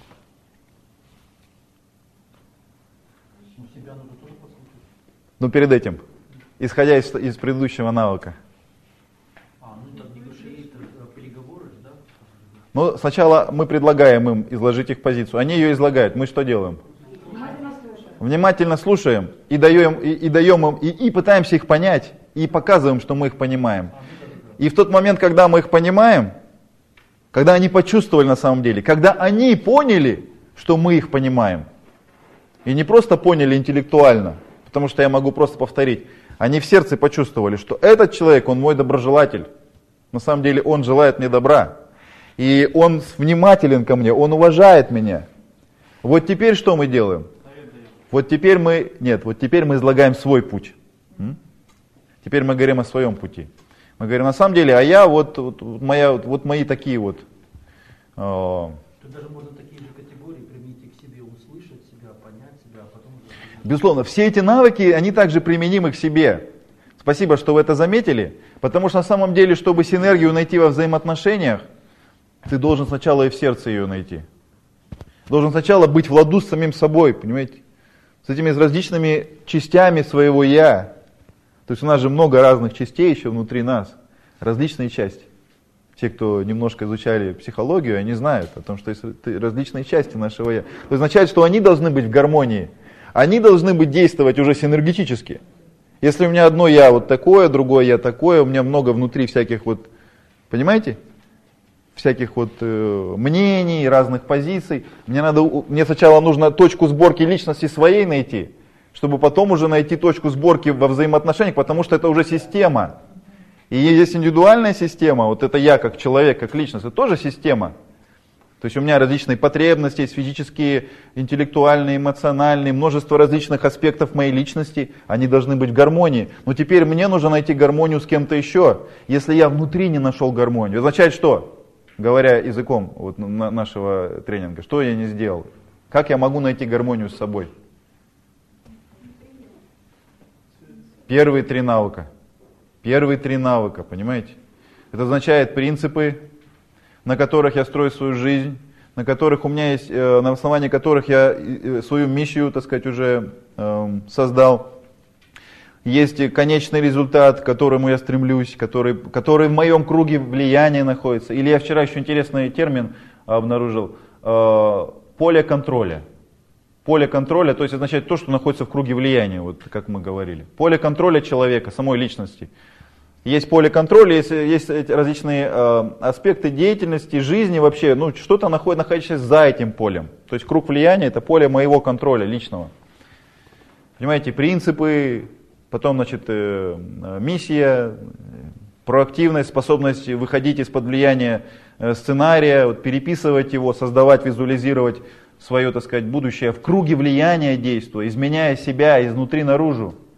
Ну, перед этим, исходя из, из предыдущего навыка. А, ну так negotiate, переговоры, да? Ну, сначала мы предлагаем им изложить их позицию. Они ее излагают. Мы что делаем? Внимательно слушаем. Внимательно слушаем и даем, и, и даем им, и, и пытаемся их понять, и показываем, что мы их понимаем. И в тот момент, когда мы их понимаем, когда они почувствовали на самом деле, когда они поняли, что мы их понимаем, и не просто поняли интеллектуально, потому что я могу просто повторить, они в сердце почувствовали, что этот человек, он мой доброжелатель, на самом деле он желает мне добра, и он внимателен ко мне, он уважает меня. Вот теперь что мы делаем? Вот теперь мы, нет, вот теперь мы излагаем свой путь. М? Теперь мы говорим о своем пути. Мы говорим, на самом деле, а я вот, вот, моя, вот мои такие вот. Э, Тут даже можно такие же категории применить к себе, услышать себя, понять себя, а потом уже... Безусловно, все эти навыки, они также применимы к себе. Спасибо, что вы это заметили, потому что на самом деле, чтобы синергию найти во взаимоотношениях, ты должен сначала и в сердце ее найти. Должен сначала быть в ладу с самим собой, понимаете? С этими различными частями своего «я». То есть у нас же много разных частей еще внутри нас, различные части. Те, кто немножко изучали психологию, они знают о том, что есть различные части нашего «я». Это означает, что они должны быть в гармонии, они должны быть действовать уже синергетически. Если у меня одно «я» вот такое, другое «я» такое, у меня много внутри всяких вот, понимаете? Всяких вот э, мнений, разных позиций. Мне, надо, мне сначала нужно точку сборки личности своей найти, чтобы потом уже найти точку сборки во взаимоотношениях, потому что это уже система. И есть индивидуальная система, вот это я как человек, как личность, это тоже система. То есть у меня различные потребности, есть физические, интеллектуальные, эмоциональные, множество различных аспектов моей личности, они должны быть в гармонии. Но теперь мне нужно найти гармонию с кем-то еще. Если я внутри не нашел гармонию, означает что? Говоря языком вот, нашего тренинга, что я не сделал? Как я могу найти гармонию с собой? Первые три навыка. Первые три навыка, понимаете? Это означает принципы, на которых я строю свою жизнь, на которых у меня есть, на основании которых я свою миссию, так сказать, уже создал. Есть конечный результат, к которому я стремлюсь, который, который в моем круге влияния находится. Или я вчера еще интересный термин обнаружил. Поле контроля. Поле контроля, то есть означает то, что находится в круге влияния, вот как мы говорили. Поле контроля человека, самой личности. Есть поле контроля, есть, есть различные э, аспекты деятельности, жизни вообще, ну что-то находится, находящееся за этим полем. То есть круг влияния — это поле моего контроля личного. Понимаете, принципы, потом, значит, э, миссия, проактивность, способность выходить из-под влияния э, сценария, вот, переписывать его, создавать, визуализировать свое, так сказать, будущее в круге влияния действуя, изменяя себя изнутри наружу.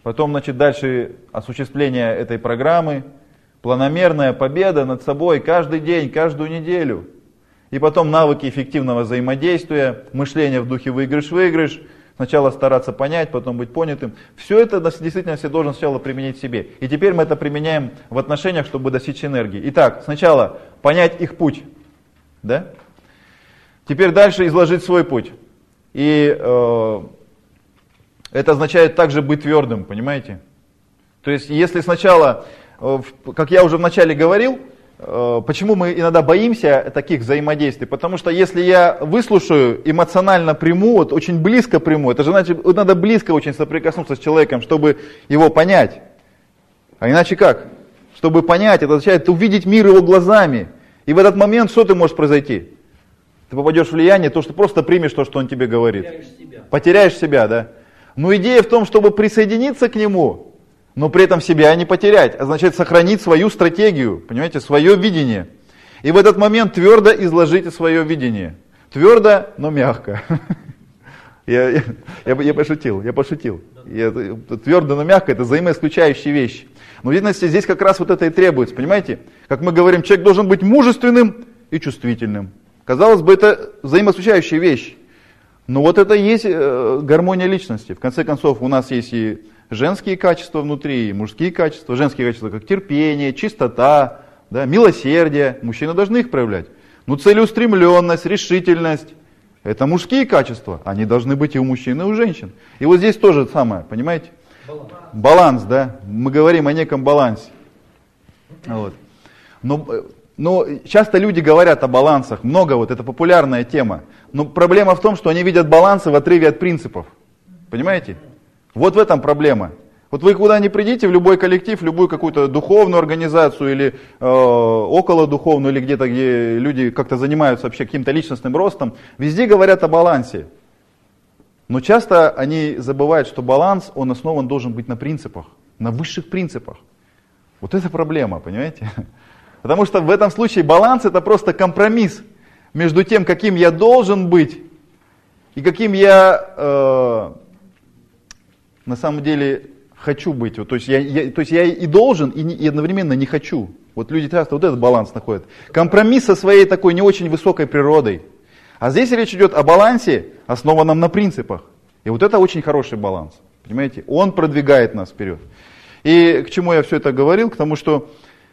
потом, значит, дальше осуществление этой программы, планомерная победа над собой каждый день, каждую неделю. И потом навыки эффективного взаимодействия, мышление в духе выигрыш-выигрыш, сначала стараться понять, потом быть понятым. Все это действительно все должен сначала применить в себе. И теперь мы это применяем в отношениях, чтобы достичь энергии. Итак, сначала понять их путь. Да? Теперь дальше изложить свой путь. И э, это означает также быть твердым, понимаете? То есть если сначала, э, как я уже вначале говорил, почему мы иногда боимся таких взаимодействий? Потому что если я выслушаю, эмоционально приму, вот очень близко приму, это же значит, надо близко очень соприкоснуться с человеком, чтобы его понять. А иначе как? Чтобы понять, это означает увидеть мир его глазами. И в этот момент что ты можешь произойти? Ты попадешь в влияние, то, что просто примешь то, что он тебе говорит. Потеряешь себя. Потеряешь себя, да? Но идея в том, чтобы присоединиться к нему, но при этом себя не потерять, означает сохранить свою стратегию, понимаете, свое видение. И в этот момент твердо изложите свое видение. Твердо, но мягко. Я, я, я, я пошутил, я пошутил. Я, твердо, но мягко — это взаимоисключающие вещи. Но в действительности здесь как раз вот это и требуется, понимаете? Как мы говорим, человек должен быть мужественным и чувствительным. Казалось бы, это взаимоисключающие вещи. Но вот это и есть э, гармония личности. В конце концов, у нас есть и женские качества внутри, и мужские качества. Женские качества, как терпение, чистота, да, милосердие. Мужчины должны их проявлять. Но целеустремленность, решительность — это мужские качества. Они должны быть и у мужчин, и у женщин. И вот здесь тоже самое, понимаете? Баланс. Баланс, да. Мы говорим о неком балансе. Вот. Но, но часто люди говорят о балансах. Много, вот это популярная тема. Но проблема в том, что они видят балансы в отрыве от принципов. Понимаете? Вот в этом проблема. Вот вы куда ни придите, в любой коллектив, в любую какую-то духовную организацию или э, околодуховную, или где-то, где люди как-то занимаются вообще каким-то личностным ростом, везде говорят о балансе. Но часто они забывают, что баланс, он основан должен быть на принципах, на высших принципах. Вот это проблема, понимаете? Потому что в этом случае баланс — это просто компромисс между тем, каким я должен быть, и каким я... Э, на самом деле хочу быть. Вот, то, есть я, я, то есть я и должен, и, не, и одновременно не хочу. Вот люди часто вот этот баланс находят. Компромисс со своей такой не очень высокой природой. А здесь речь идет о балансе, основанном на принципах. И вот это очень хороший баланс. Понимаете? Он продвигает нас вперед. И к чему я все это говорил? К тому, что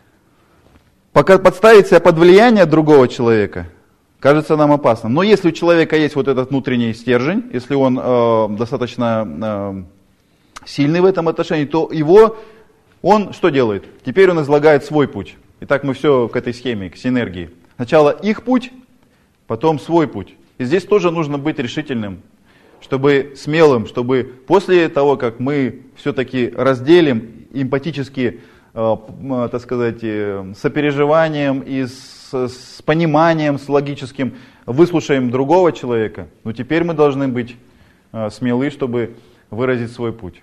пока подставить себя под влияние другого человека кажется нам опасным. Но если у человека есть вот этот внутренний стержень, если он э, достаточно... Э, сильный в этом отношении, то его, он что делает? Теперь он излагает свой путь. Итак, мы все к этой схеме, к синергии. Сначала их путь, потом свой путь. И здесь тоже нужно быть решительным, чтобы смелым, чтобы после того, как мы все-таки разделим эмпатически, э, э, так сказать, э, сопереживанием и с, с пониманием, с логическим, выслушаем другого человека, но теперь мы должны быть э, смелы, чтобы выразить свой путь.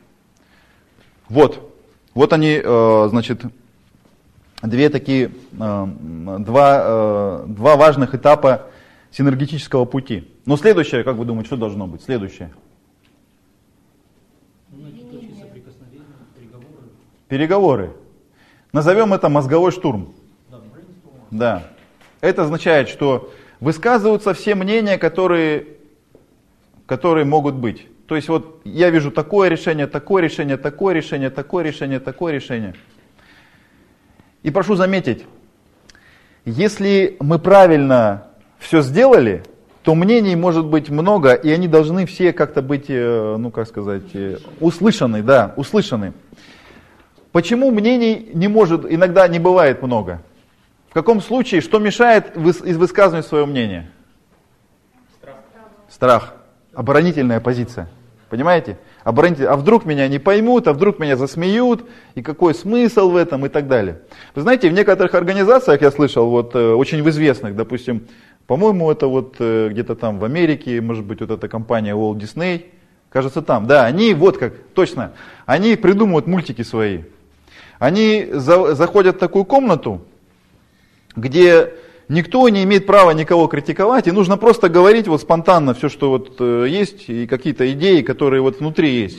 Вот, вот они, э, значит, две такие, э, два, э, два важных этапа синергетического пути. Но следующее, как вы думаете, что должно быть? Следующее. Найти точки соприкосновения, переговоры. Переговоры. Назовем это мозговой штурм. Да, brainstorm. Да. Это означает, что высказываются все мнения, которые, которые могут быть. То есть вот я вижу такое решение, такое решение, такое решение, такое решение, такое решение. И прошу заметить, если мы правильно все сделали, то мнений может быть много, и они должны все как-то быть, ну как сказать, услышаны, да, услышаны. Почему мнений не может, иногда не бывает много? В каком случае, что мешает из высказывания своего мнения? Страх. Страх. Оборонительная позиция. Понимаете? Оборонитель. А вдруг меня не поймут, а вдруг меня засмеют, и какой смысл в этом, и так далее. Вы знаете, в некоторых организациях, я слышал, вот очень в известных, допустим, по-моему, это вот где-то там в Америке, может быть, вот эта компания Walt Disney, кажется там, да, они вот как, точно, они придумывают мультики свои. Они за, заходят в такую комнату, где никто не имеет права никого критиковать, и нужно просто говорить вот спонтанно все, что вот есть, и какие-то идеи, которые вот внутри есть.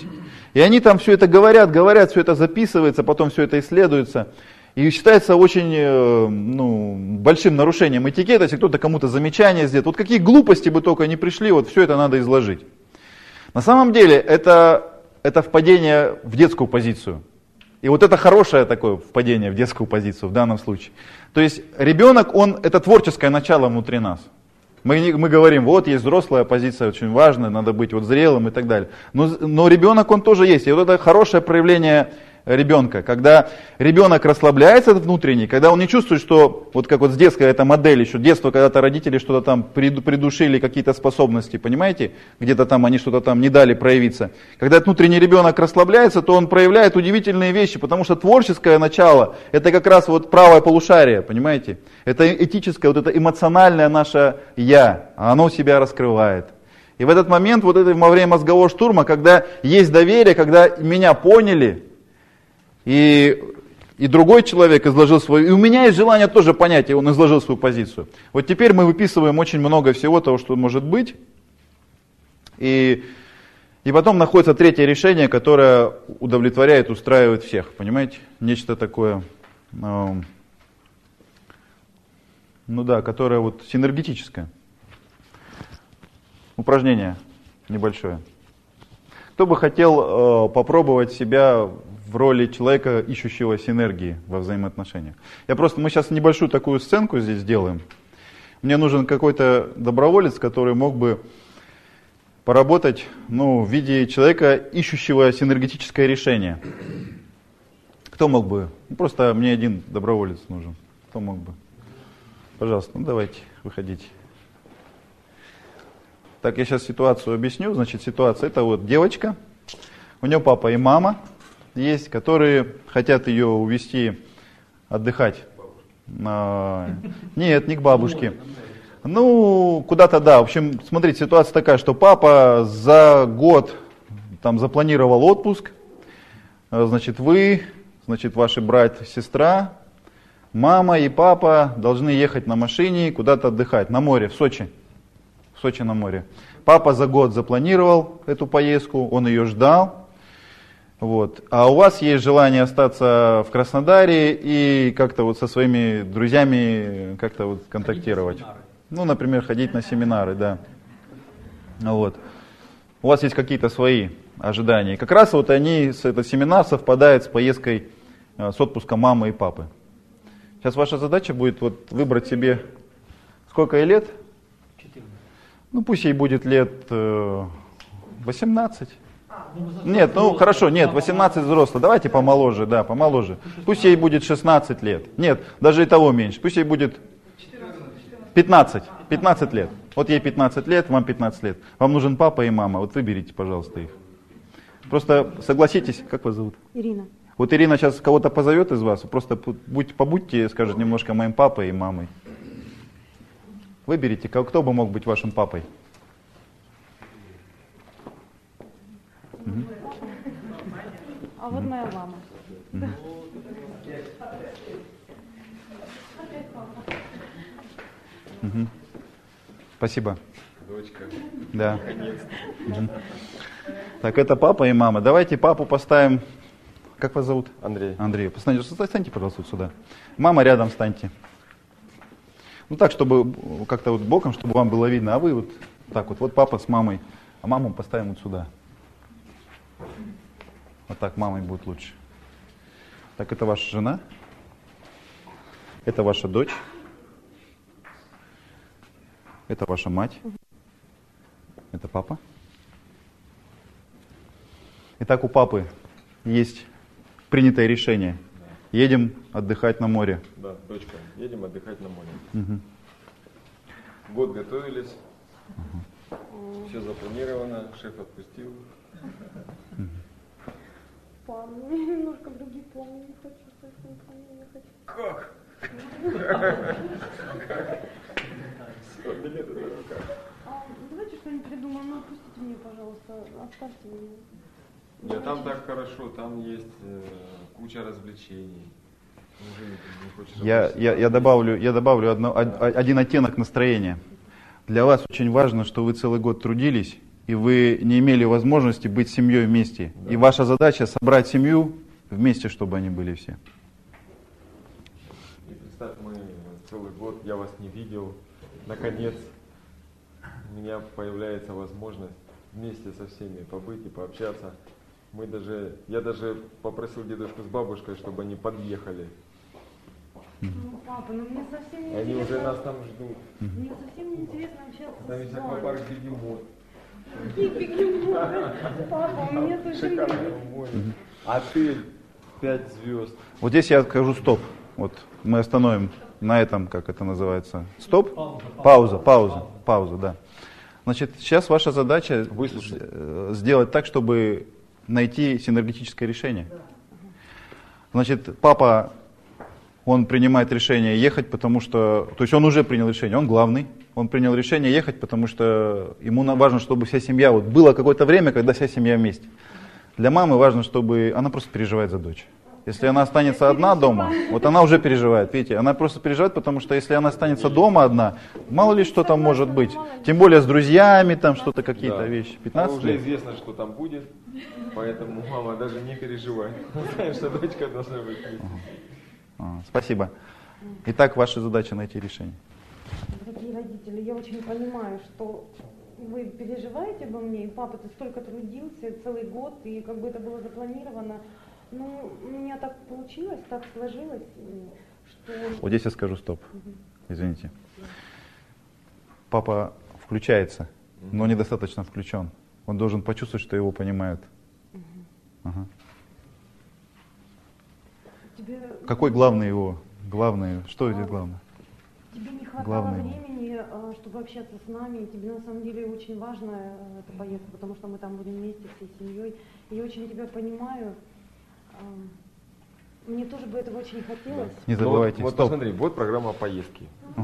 И они там все это говорят, говорят, все это записывается, потом все это исследуется. И считается очень ну, большим нарушением этикета, если кто-то кому-то замечание сделает. Вот какие глупости бы только не пришли, вот все это надо изложить. На самом деле это, это впадение в детскую позицию. И вот это хорошее такое впадение в детскую позицию в данном случае. То есть ребенок, он, это творческое начало внутри нас. Мы, мы говорим, вот есть взрослая позиция, очень важная, надо быть вот зрелым и так далее. Но, но ребенок, он тоже есть. И вот это хорошее проявление ребенка, когда ребенок расслабляется внутренне, когда он не чувствует, что, вот как вот с детской эта модель еще, детство, когда-то родители что-то там придушили, какие-то способности, понимаете, где-то там они что-то там не дали проявиться. Когда этот внутренний ребенок расслабляется, то он проявляет удивительные вещи, потому что творческое начало, это как раз вот правое полушарие, понимаете, это этическое, вот это эмоциональное наше «я», оно себя раскрывает. И в этот момент, вот это во время мозгового штурма, когда есть доверие, когда меня поняли, И, и другой человек изложил свою, и у меня есть желание тоже понять, и он изложил свою позицию. Вот теперь мы выписываем очень много всего того, что может быть. И, и потом находится третье решение, которое удовлетворяет, устраивает всех. Понимаете? Нечто такое, э, ну да, которое вот синергетическое. Упражнение небольшое. Кто бы хотел э, попробовать себя в роли человека, ищущего синергии во взаимоотношениях? Я просто, мы сейчас небольшую такую сценку здесь сделаем. Мне нужен какой-то доброволец, который мог бы поработать, ну, в виде человека, ищущего синергетическое решение. Кто мог бы? Ну, просто мне один доброволец нужен. Кто мог бы? Пожалуйста, ну давайте, выходите. Так, я сейчас ситуацию объясню. Значит, ситуация, это вот девочка, у нее папа и мама есть, которые хотят ее увезти отдыхать. А, нет, не к бабушке. Ну, куда-то да. В общем, смотрите, ситуация такая, что папа за год там запланировал отпуск. Значит, вы, значит, ваши брат, сестра, мама и папа должны ехать на машине куда-то отдыхать, на море, в Сочи. В Сочи на море. Папа за год запланировал эту поездку, он ее ждал. Вот. А у вас есть желание остаться в Краснодаре и как-то вот со своими друзьями как-то вот контактировать. Ну, например, ходить на семинары, да. Вот. У вас есть какие-то свои ожидания. И как раз вот они, этот семинар совпадает с поездкой, с отпуском мамы и папы. Сейчас ваша задача будет вот выбрать себе, сколько ей лет? Ну, пусть ей будет лет э, восемнадцать. Нет, ну хорошо, нет, восемнадцать взрослых. Давайте помоложе, да, помоложе. Пусть ей будет шестнадцать лет. Нет, даже и того меньше. Пусть ей будет пятнадцать. пятнадцать лет. Вот ей пятнадцать лет, вам пятнадцать лет. Вам нужен папа и мама. Вот выберите, пожалуйста, их. Просто согласитесь, как вас зовут? Ирина. Вот Ирина сейчас кого-то позовет из вас, просто будь, побудьте, скажет немножко моим папой и мамой. Выберите, кто бы мог быть вашим папой. Угу. А вот моя мама. Угу. Угу. Спасибо. Дочка. Да. Угу. Так, это папа и мама. Давайте папу поставим. Как вас зовут? Андрей. Андрей. Встаньте, встаньте, пожалуйста, сюда. Мама рядом встаньте. Ну так, чтобы как-то вот боком, чтобы вам было видно. А вы вот так вот. Вот папа с мамой. А маму поставим вот сюда. Вот так мамой будет лучше. Так, это ваша жена. Это ваша дочь. Это ваша мать. Это папа. Итак, у папы есть принятое решение. Едем отдыхать на море. Да, дочка, едем отдыхать на море. Угу. Год готовились. Угу. Все запланировано, шеф отпустил. Угу. Папа, мне немножко другие планы, не хочу, совсем планы не хочу. Как? Давайте что-нибудь придумаем, ну отпустите меня, пожалуйста, оставьте меня. Нет, там так хорошо, там есть э, куча развлечений. Не хочешь я, я, я добавлю, я добавлю одно, один оттенок настроения. Для вас очень важно, что вы целый год трудились, и вы не имели возможности быть семьей вместе. Да. И ваша задача собрать семью вместе, чтобы они были все. И представь, мы целый год, я вас не видел, наконец у меня появляется возможность вместе со всеми побыть и пообщаться. Мы даже, я даже попросил дедушку с бабушкой, чтобы они подъехали. Ну, папа, ну мне совсем не Они интересно. уже нас там ждут. Мне совсем не интересно общаться Там с есть вами. аквапарк бегемот. Какие бегемоты? Папа, у меня совсем не... Шикарное море. Отель пять звезд. Вот здесь я скажу стоп. Вот мы остановим на этом, как это называется. Стоп? Пауза, пауза, пауза, да. Значит, сейчас ваша задача Выслушать. сделать так, чтобы найти синергетическое решение. Значит, папа, он принимает решение ехать, потому что... То есть он уже принял решение, он главный. Он принял решение ехать, потому что ему важно, чтобы вся семья... Вот было какое-то время, когда вся семья вместе. Для мамы важно, чтобы... Она просто переживает за дочь. Если она останется одна дома, вот она уже переживает, видите, она просто переживает, потому что если она останется дома одна, мало ли что там может быть, тем более с друзьями, там что-то, какие-то Да. вещи, А пятнадцать уже лет. известно, что там будет, поэтому мама даже не переживай. Знаешь, что дочка должна быть. А, спасибо. Итак, ваша задача найти решение. Дорогие родители, я очень понимаю, что вы переживаете обо мне, и папа, ты столько трудился целый год, и как бы это было запланировано. Ну, у меня так получилось, так сложилось, что... Вот здесь я скажу стоп. Извините. Папа включается, но недостаточно включен. Он должен почувствовать, что его понимают. Ага. Тебе... Какой главный его? Главный, что здесь главное? Тебе не хватало Главное. времени, а, чтобы общаться с нами, и тебе на самом деле очень важна э, эта поездка, потому что мы там будем вместе всей семьей. И я очень тебя понимаю. А, Мне тоже бы этого очень хотелось. Не Ну, забывайте, вот, вот стоп. посмотри, вот программа поездки.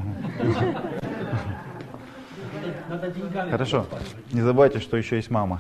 Надо деньгами. Хорошо. помогать. Не забывайте, что еще есть мама.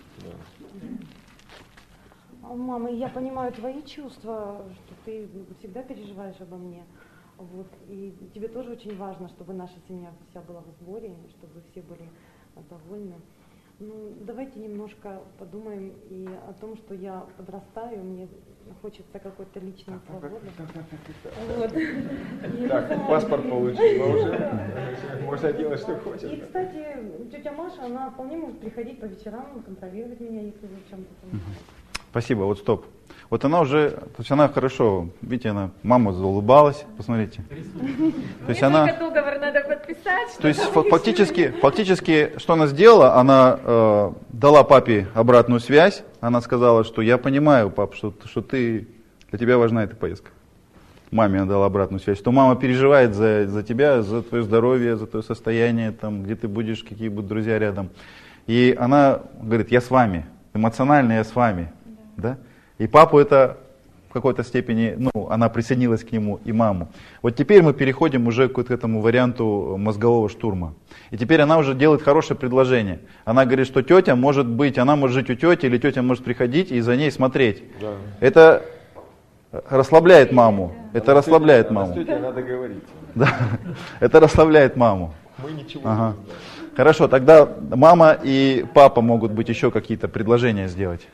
А, Мама, я понимаю твои чувства, что ты всегда переживаешь обо мне. Вот. И тебе тоже очень важно, чтобы наша семья вся была в сборе, чтобы все были довольны. Ну, давайте немножко подумаем и о том, что я подрастаю, мне хочется какой-то личной свободы. Вот. И Так, сама- паспорт получила уже. Можно делать, что И, хочешь. кстати, тетя Маша, она вполне может приходить по вечерам, контролировать меня, если вы в чем-то там. Спасибо, вот стоп. Вот она уже, то есть она хорошо, видите, она, мама заулыбалась, посмотрите. То есть она, договор надо подписать. то есть фа- фактически, фактически, что она сделала, она э, дала папе обратную связь, она сказала, что я понимаю, пап, что, что ты, для тебя важна эта поездка. Маме она дала обратную связь, что мама переживает за, за тебя, за твое здоровье, за твое состояние, там, где ты будешь, какие будут друзья рядом. И она говорит, я с вами, эмоционально я с вами. Да? И папу это в какой-то степени, ну, она присоединилась к нему, и маму. Вот теперь мы переходим уже к, к этому варианту мозгового штурма. И теперь она уже делает хорошее предложение. Она говорит, что тетя может быть, она может жить у тети, или тетя может приходить и за ней смотреть. Да. Это расслабляет маму. Это А на расслабляет тете- а маму. С тетей надо говорить. Да. Это расслабляет маму. Мы ничего Ага. не знаем. Хорошо, тогда мама и папа могут быть еще какие-то предложения сделать.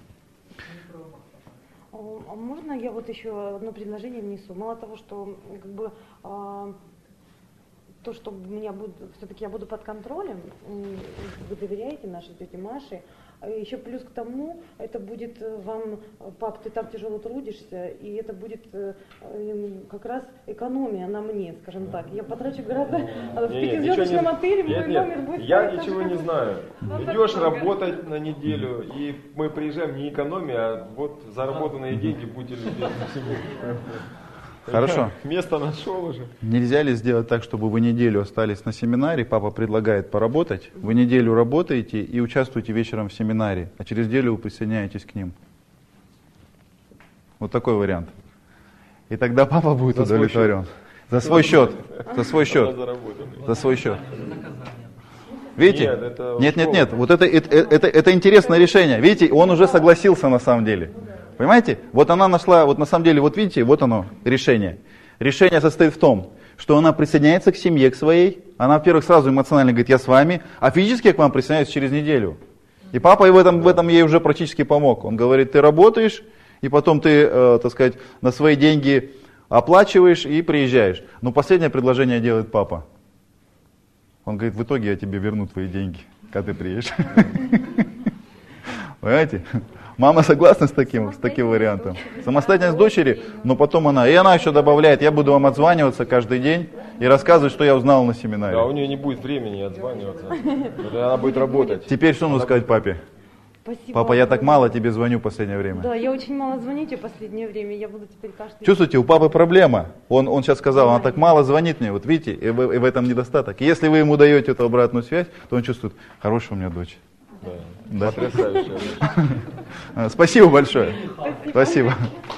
А можно я вот еще одно предложение внесу? Мало того, что как бы а, то, что у меня будет, все-таки я буду под контролем, м, вы доверяете нашей тете Маше, а еще плюс к тому, это будет э, вам, пап, ты так тяжело трудишься, и это будет э, э, как раз экономия на мне, скажем так. Я потрачу гораздо э, в Не, не, пятизвездочном ничего не- отеле, мой нет, нет, номер будет я стоить ничего там не как- знаю. Ну, так Идешь много. работать на неделю, и мы приезжаем не экономия, а вот заработанные деньги будете любить всему. Хорошо. Место нашел уже. Нельзя ли сделать так, чтобы вы неделю остались на семинаре, папа предлагает поработать, вы неделю работаете и участвуете вечером в семинаре, а через неделю вы присоединяетесь к ним? Вот такой вариант. И тогда папа будет За свой удовлетворен. За свой счет. За свой счет. Она заработанная. За свой счет. Наказание. Видите? Нет, это Нет, нет, школа. нет. Вот это, это, это, это интересное решение. Видите, он уже согласился на самом деле. Понимаете? Вот она нашла, вот на самом деле, вот видите, вот оно, решение. Решение состоит в том, что она присоединяется к семье, к своей, Она, во-первых, сразу эмоционально говорит, я с вами, а физически я к вам присоединяюсь через неделю. И папа в этом, в этом ей уже практически помог. Он говорит, ты работаешь, и потом ты, э, так сказать, на свои деньги оплачиваешь и приезжаешь. Но последнее предложение делает папа. Он говорит, в итоге я тебе верну твои деньги, когда ты приедешь. Понимаете? Мама согласна с таким, с таким вариантом. Самостоятельность дочери, но потом она, и она еще добавляет, я буду вам отзваниваться каждый день и рассказывать, что я узнал на семинаре. Да, у нее не будет времени отзваниваться, она будет работать. Теперь что нужно сказать папе? Спасибо. Папа, я так мало тебе звоню в последнее время. Да, я очень мало звоню тебе в последнее время, я буду теперь каждый... Чувствуете, у папы проблема. Он, он сейчас сказал, она так мало звонит мне, вот видите, и в, и в этом недостаток. И если вы ему даете эту обратную связь, то он чувствует, хорошая у меня дочь. Да. Да. Потрясающая дочь. Спасибо большое. Спасибо.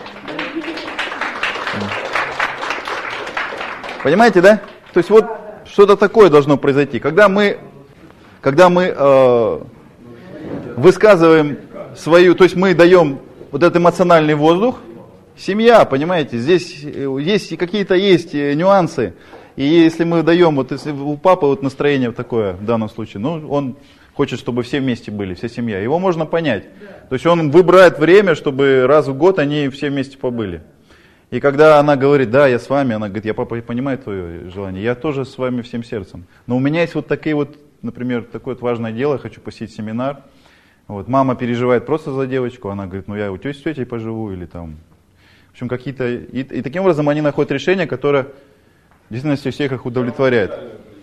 Понимаете, да? То есть вот что-то такое должно произойти. Когда мы, когда мы э, высказываем свою, то есть мы даем вот этот эмоциональный воздух, семья, понимаете, здесь есть какие-то есть нюансы. И если мы даем, вот если у папы вот настроение такое в данном случае, ну он хочет, чтобы все вместе были, вся семья, его можно понять. То есть он выбирает время, чтобы раз в год они все вместе побыли. И когда она говорит, да, я с вами, она говорит, я, папа, понимаю твое желание, я тоже с вами всем сердцем. Но у меня есть вот такие вот, например, такое вот важное дело, хочу посетить семинар. Вот, мама переживает просто за девочку, она говорит, ну я у тети с тетей поживу или там. В общем, какие-то... И, и таким образом они находят решение, которое в действительности всех их удовлетворяет.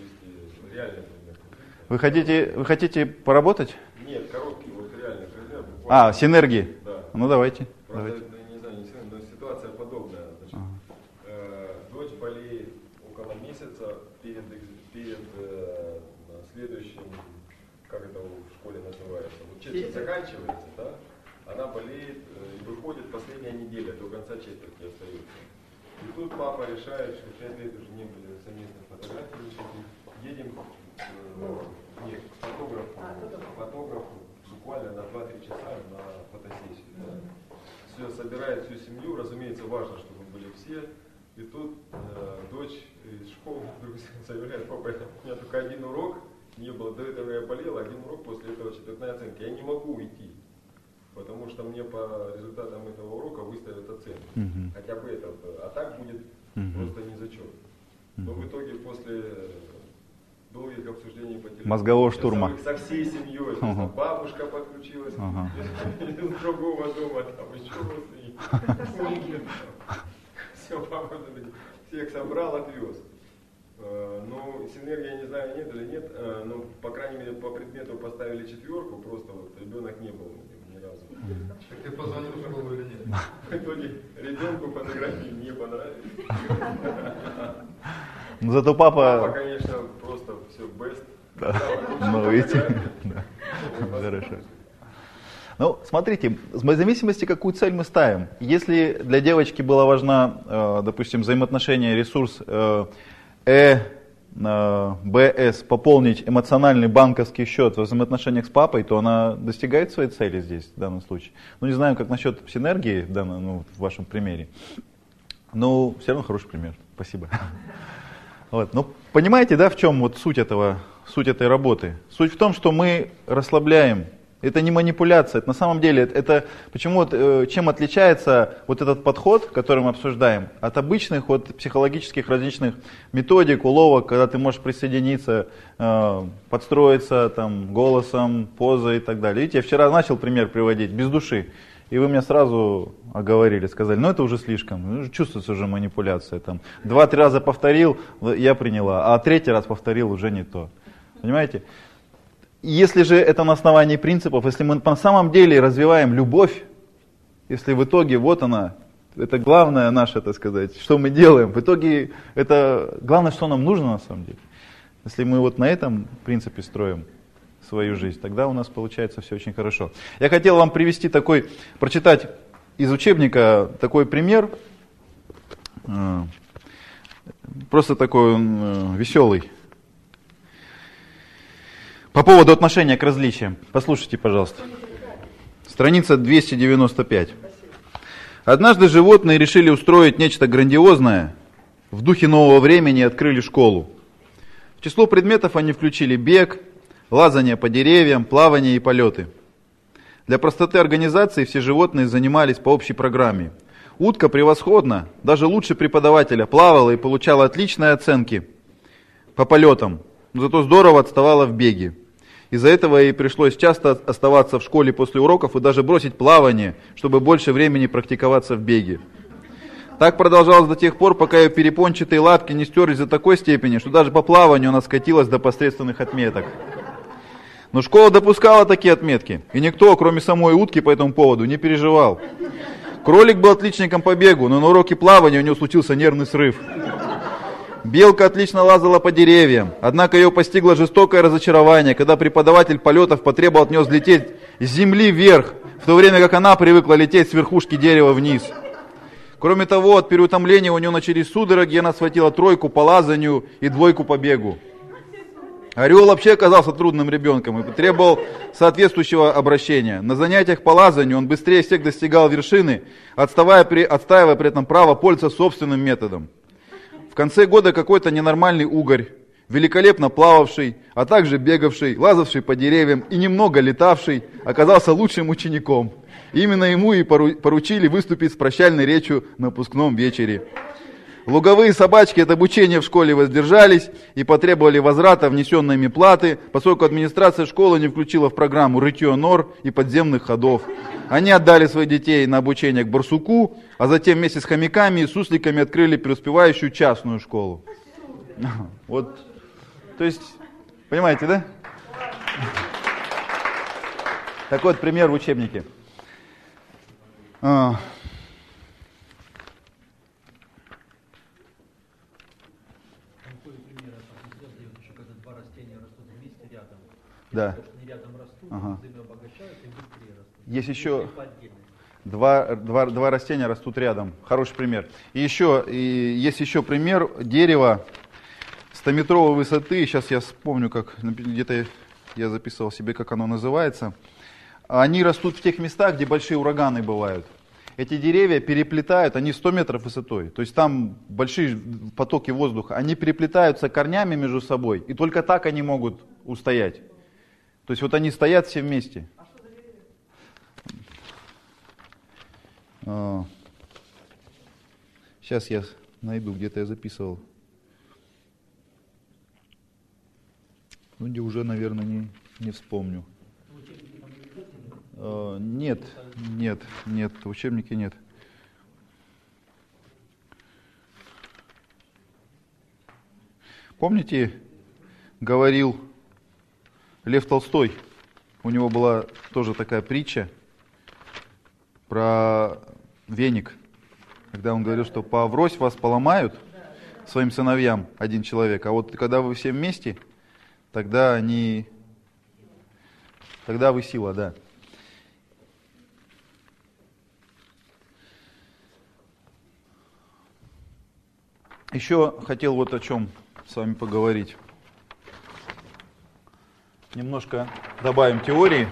Вы хотите, вы хотите поработать? Нет, короткий, вот реальный пример. А, синергии? Да. Ну давайте. Просто, давайте. не знаю, не сильно, но ситуация подобная. Значит, ага. э, дочь болеет около месяца перед, перед э, следующим, как это в школе называется, вот четверть заканчивается, да? Она болеет э, и выходит последняя неделя, до конца четверти остается. И тут папа решает, что пять лет уже не были совместных фотографий, едем э, нет, к фотографу, фотографу буквально на два-три часа на фотосессию. Да? Все собирает всю семью, разумеется, важно, чтобы были все. И тут э, дочь из школы вдруг заявляет, папа, у меня только один урок, не было, до этого я болел, один урок, после этого четвертная оценка. Я не могу уйти, потому что мне по результатам этого урока выставят оценку. Uh-huh. Хотя бы это, а так будет uh-huh. просто не зачет. Uh-huh. Но в итоге после долгих обсуждений по телефону, мозгового штурма со всей семьей, uh-huh. бабушка подключилась, uh-huh. из другого дома, там еще родственники. Все, папа всех собрал, отвез. Ну, синергия, не знаю, нет или нет, но, по крайней мере, по предмету поставили четверку, просто вот ребенок не был ни разу. Ты позвонил в школу или нет? В итоге ребенку фотографии не понравились. Ну, зато папа... Папа, конечно, просто все best. Да. Ну, видите? Да. Хорошо. Ну, смотрите, в зависимости, какую цель мы ставим. Если для девочки была важна, допустим, взаимоотношения, ресурс Э, Б С, пополнить эмоциональный банковский счет в взаимоотношениях с папой, то она достигает своей цели здесь, в данном случае. Ну, не знаю, как насчет синергии в, данном, ну, в вашем примере. Но все равно хороший пример. Спасибо. Вот. Ну, понимаете, да, в чем вот суть этого, суть этой работы? Суть в том, что мы расслабляем. Это не манипуляция, это на самом деле, это почему, чем отличается вот этот подход, который мы обсуждаем, от обычных вот психологических различных методик, уловок, когда ты можешь присоединиться, подстроиться там, голосом, позой и так далее. Видите, я вчера начал пример приводить, без души, и вы меня сразу оговорили, сказали, ну это уже слишком, чувствуется уже манипуляция. Там, два-три раза повторил, я приняла, а третий раз повторил, уже не то. Понимаете? Если же это на основании принципов, если мы на самом деле развиваем любовь, если в итоге вот она, это главное наше, так сказать, что мы делаем, в итоге это главное, что нам нужно на самом деле. Если мы вот на этом принципе строим свою жизнь, тогда у нас получается все очень хорошо. Я хотел вам привести такой, прочитать из учебника такой пример, просто такой он веселый. По поводу отношения к различиям. Послушайте, пожалуйста. Страница двести девяносто пять. Однажды животные решили устроить нечто грандиозное. В духе нового времени открыли школу. В число предметов они включили бег, лазание по деревьям, плавание и полеты. Для простоты организации все животные занимались по общей программе. Утка превосходно, даже лучше преподавателя, плавала и получала отличные оценки по полетам, но зато здорово отставала в беге. Из-за этого ей пришлось часто оставаться в школе после уроков и даже бросить плавание, чтобы больше времени практиковаться в беге. Так продолжалось до тех пор, пока ее перепончатые лапки не стерлись до такой степени, что даже по плаванию она скатилась до посредственных отметок. Но школа допускала такие отметки, и никто, кроме самой утки, по этому поводу не переживал. Кролик был отличником по бегу, но на уроке плавания у него случился нервный срыв. Белка отлично лазала по деревьям, однако ее постигло жестокое разочарование, когда преподаватель полетов потребовал от нее взлететь с земли вверх, в то время как она привыкла лететь с верхушки дерева вниз. Кроме того, от переутомления у нее начались судороги, и она схватила тройку по лазанию и двойку по бегу. Орел вообще оказался трудным ребенком и потребовал соответствующего обращения. На занятиях по лазанию он быстрее всех достигал вершины, отставая при, отстаивая при этом право пользоваться собственным методом. В конце года какой-то ненормальный угорь, великолепно плававший, а также бегавший, лазавший по деревьям и немного летавший, оказался лучшим учеником. Именно ему и поручили выступить с прощальной речью на выпускном вечере. Луговые собачки от обучения в школе воздержались и потребовали возврата внесенной ими платы, поскольку администрация школы не включила в программу рытье нор и подземных ходов. Они отдали своих детей на обучение к барсуку, а затем вместе с хомяками и сусликами открыли преуспевающую частную школу. Вот, то есть, понимаете, да? Такой вот пример в учебнике. А. Да. Ага. Есть еще два, два, два растения растут рядом. Хороший пример. И еще и есть еще пример дерева стометровой высоты. Сейчас я вспомню, как где-то я записывал себе, как оно называется. Они растут в тех местах, где большие ураганы бывают. Эти деревья переплетают, они сто метров высотой. То есть там большие потоки воздуха. Они переплетаются корнями между собой. И только так они могут устоять. То есть вот они стоят все вместе. А что за деревья? А, сейчас я найду, где-то я записывал. Ну, где уже, наверное, не, не вспомню. А, нет, нет, нет, в учебнике нет. Помните, говорил Лев Толстой, у него была тоже такая притча про веник, когда он говорил, что поврось вас поломают своим сыновьям один человек, а вот когда вы все вместе, тогда они, тогда вы сила, да. Еще хотел вот о чем с вами поговорить. Немножко добавим теории.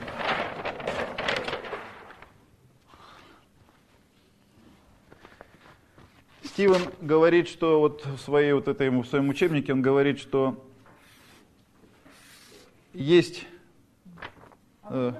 Стивен говорит, что вот в, своей, вот этой, в своем учебнике он говорит, что есть... Э,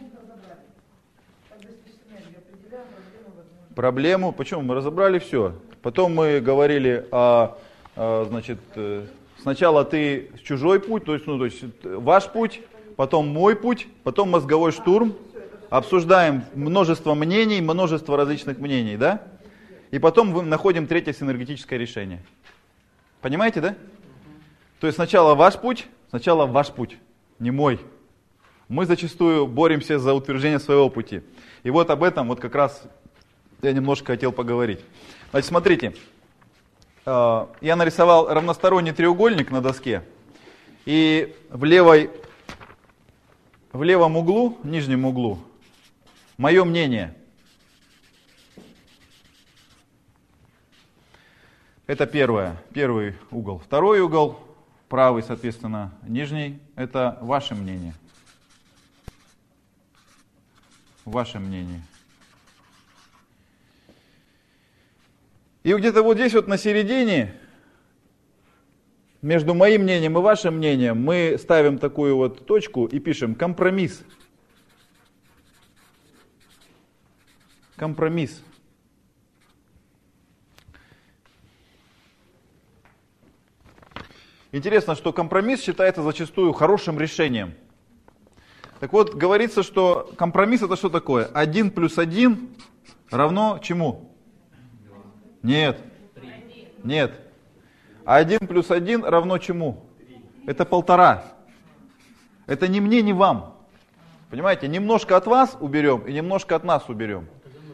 проблему. Почему? Мы разобрали все. Потом мы говорили о, о значит, сначала ты чужой путь, то есть, ну, то есть ваш путь, потом мой путь, потом мозговой штурм. Обсуждаем множество мнений, множество различных мнений, да? И потом находим третье синергетическое решение. Понимаете, да? То есть сначала ваш путь, сначала ваш путь, не мой. Мы зачастую боремся за утверждение своего пути. И вот об этом вот как раз я немножко хотел поговорить. Значит, смотрите, я нарисовал равносторонний треугольник на доске, и в, левой, в левом углу, в нижнем углу, мое мнение. Это первое, первый угол. Второй угол, правый, соответственно, нижний, это ваше мнение. Ваше мнение. И где-то вот здесь вот на середине между моим мнением и вашим мнением мы ставим такую вот точку и пишем компромисс. Компромисс. Интересно, что компромисс считается зачастую хорошим решением. Так вот, говорится, что компромисс это что такое? Один плюс один равно чему? Нет. Нет. Один плюс один равно чему? Это полтора. Это ни мне, ни вам. Понимаете, немножко от вас уберем и немножко от нас уберем.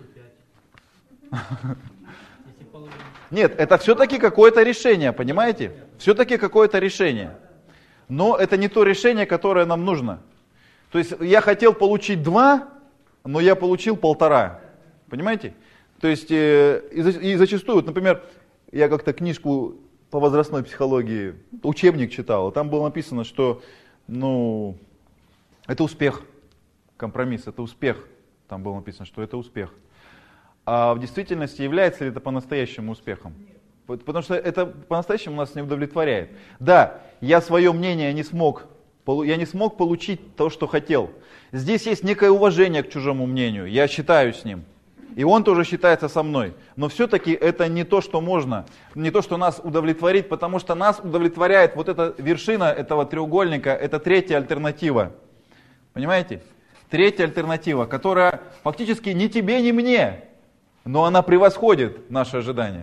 Нет, это все-таки какое-то решение, понимаете? Все-таки какое-то решение. Но это не то решение, которое нам нужно. То есть я хотел получить два, но я получил полтора. Понимаете? То есть э, и, и зачастую, вот, например, я как-то книжку по возрастной психологии, учебник читал, там было написано, что ну, это успех. Компромисс, это успех. Там было написано, что это успех. А в действительности является ли это по-настоящему успехом? Потому что это по-настоящему нас не удовлетворяет. Да, я свое мнение не смог, я не смог получить то, что хотел. Здесь есть некое уважение к чужому мнению, я считаю с ним. И он тоже считается со мной. Но все-таки это не то, что можно, не то, что нас удовлетворит, потому что нас удовлетворяет вот эта вершина этого треугольника, это третья альтернатива. Понимаете? Третья альтернатива, которая фактически ни тебе, ни мне, но она превосходит наши ожидания.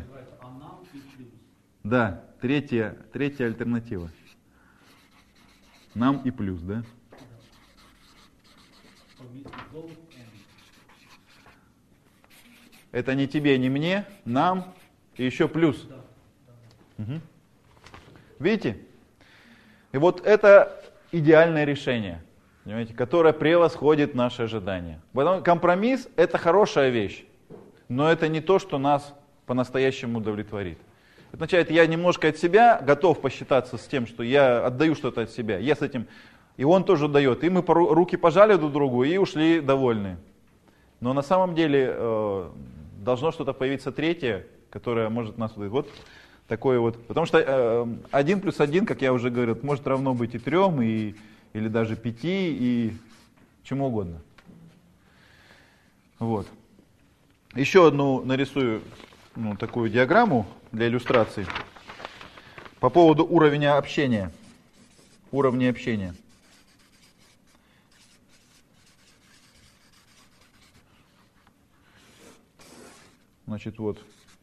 Да, третья, третья альтернатива. Нам и плюс, да? Это не тебе, не мне, нам и еще плюс. Угу. Видите? И вот это идеальное решение, понимаете, которое превосходит наши ожидания. Поэтому компромисс – это хорошая вещь, но это не то, что нас по-настоящему удовлетворит. Это означает, я немножко от себя готов посчитаться с тем, что я отдаю что-то от себя. Я с этим, и он тоже дает. И мы руки пожали друг другу и ушли довольны. Но на самом деле э, должно что-то появиться третье, которое может нас удовлетворить. Вот такое вот. Потому что э, один плюс один, как я уже говорил, может равно быть и трем, и, или даже пяти, и чему угодно. Вот. Еще одну нарисую ну, такую диаграмму для иллюстрации по поводу уровня общения. Уровня общения. Значит, вот.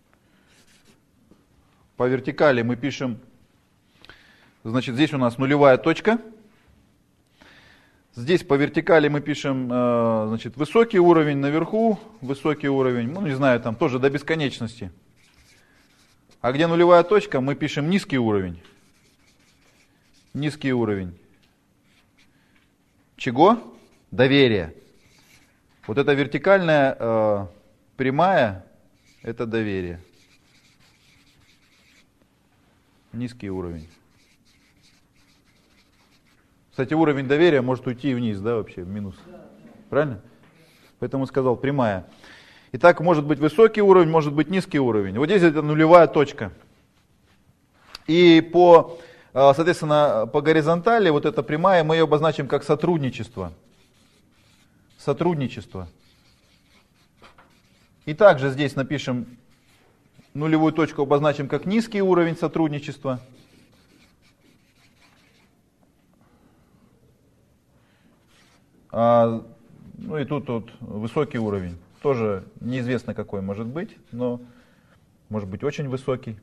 По вертикали мы пишем, значит, здесь у нас нулевая точка. Здесь по вертикали мы пишем, значит, высокий уровень наверху, высокий уровень, ну, не знаю, там тоже до бесконечности. А где нулевая точка, мы пишем низкий уровень. Низкий уровень. Чего? Доверие. Вот эта вертикальная э, прямая, это доверие. Низкий уровень. Кстати, уровень доверия может уйти вниз, да, вообще, в минус. Правильно? Поэтому сказал прямая. Итак, может быть высокий уровень, может быть низкий уровень. Вот здесь это нулевая точка. И по, соответственно, по горизонтали вот эта прямая, мы ее обозначим как сотрудничество. Сотрудничество. И также здесь напишем нулевую точку, обозначим как низкий уровень сотрудничества. А, ну и тут вот высокий уровень. Тоже неизвестно какой может быть, но может быть очень высокий.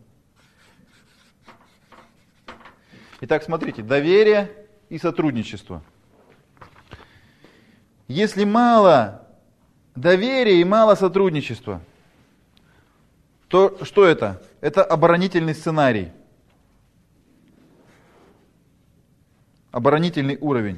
Итак, смотрите, доверие и сотрудничество. Если мало доверия и мало сотрудничества, то что это? Это оборонительный сценарий. Оборонительный уровень.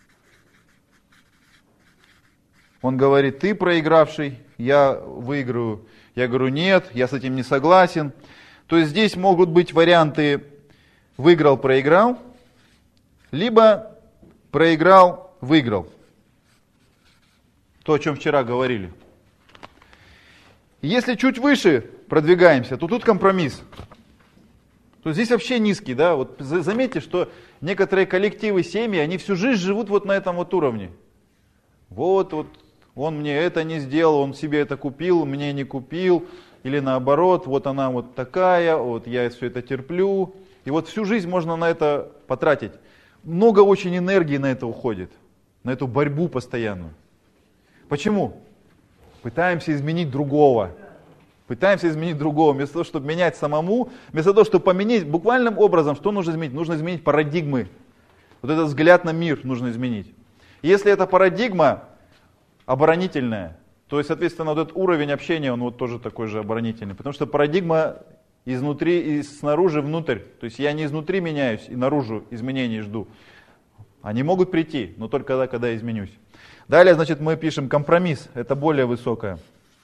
Он говорит, ты проигравший, я выиграю. Я говорю, нет, я с этим не согласен. То есть здесь могут быть варианты выиграл, проиграл, либо проиграл, выиграл. То, о чем вчера говорили. Если чуть выше продвигаемся, то тут компромисс. То есть здесь вообще низкий, да, вот заметьте, что некоторые коллективы, семьи, они всю жизнь живут вот на этом вот уровне. Вот, вот, он мне это не сделал, он себе это купил, мне не купил, или наоборот, вот она вот такая, вот я все это терплю. И вот всю жизнь можно на это потратить. Много очень энергии на это уходит, на эту борьбу постоянную. Почему? Пытаемся изменить другого. Пытаемся изменить другого, вместо того, чтобы менять самому, вместо того, чтобы поменять буквальным образом, что нужно изменить? Нужно изменить парадигмы. Вот этот взгляд на мир нужно изменить. Если эта парадигма оборонительная, то, соответственно, вот этот уровень общения, он вот тоже такой же оборонительный. Потому что парадигма изнутри и снаружи внутрь. То есть я не изнутри меняюсь и наружу изменений жду. Они могут прийти, но только тогда, когда я изменюсь. Далее, значит, мы пишем компромисс. Это более высокое.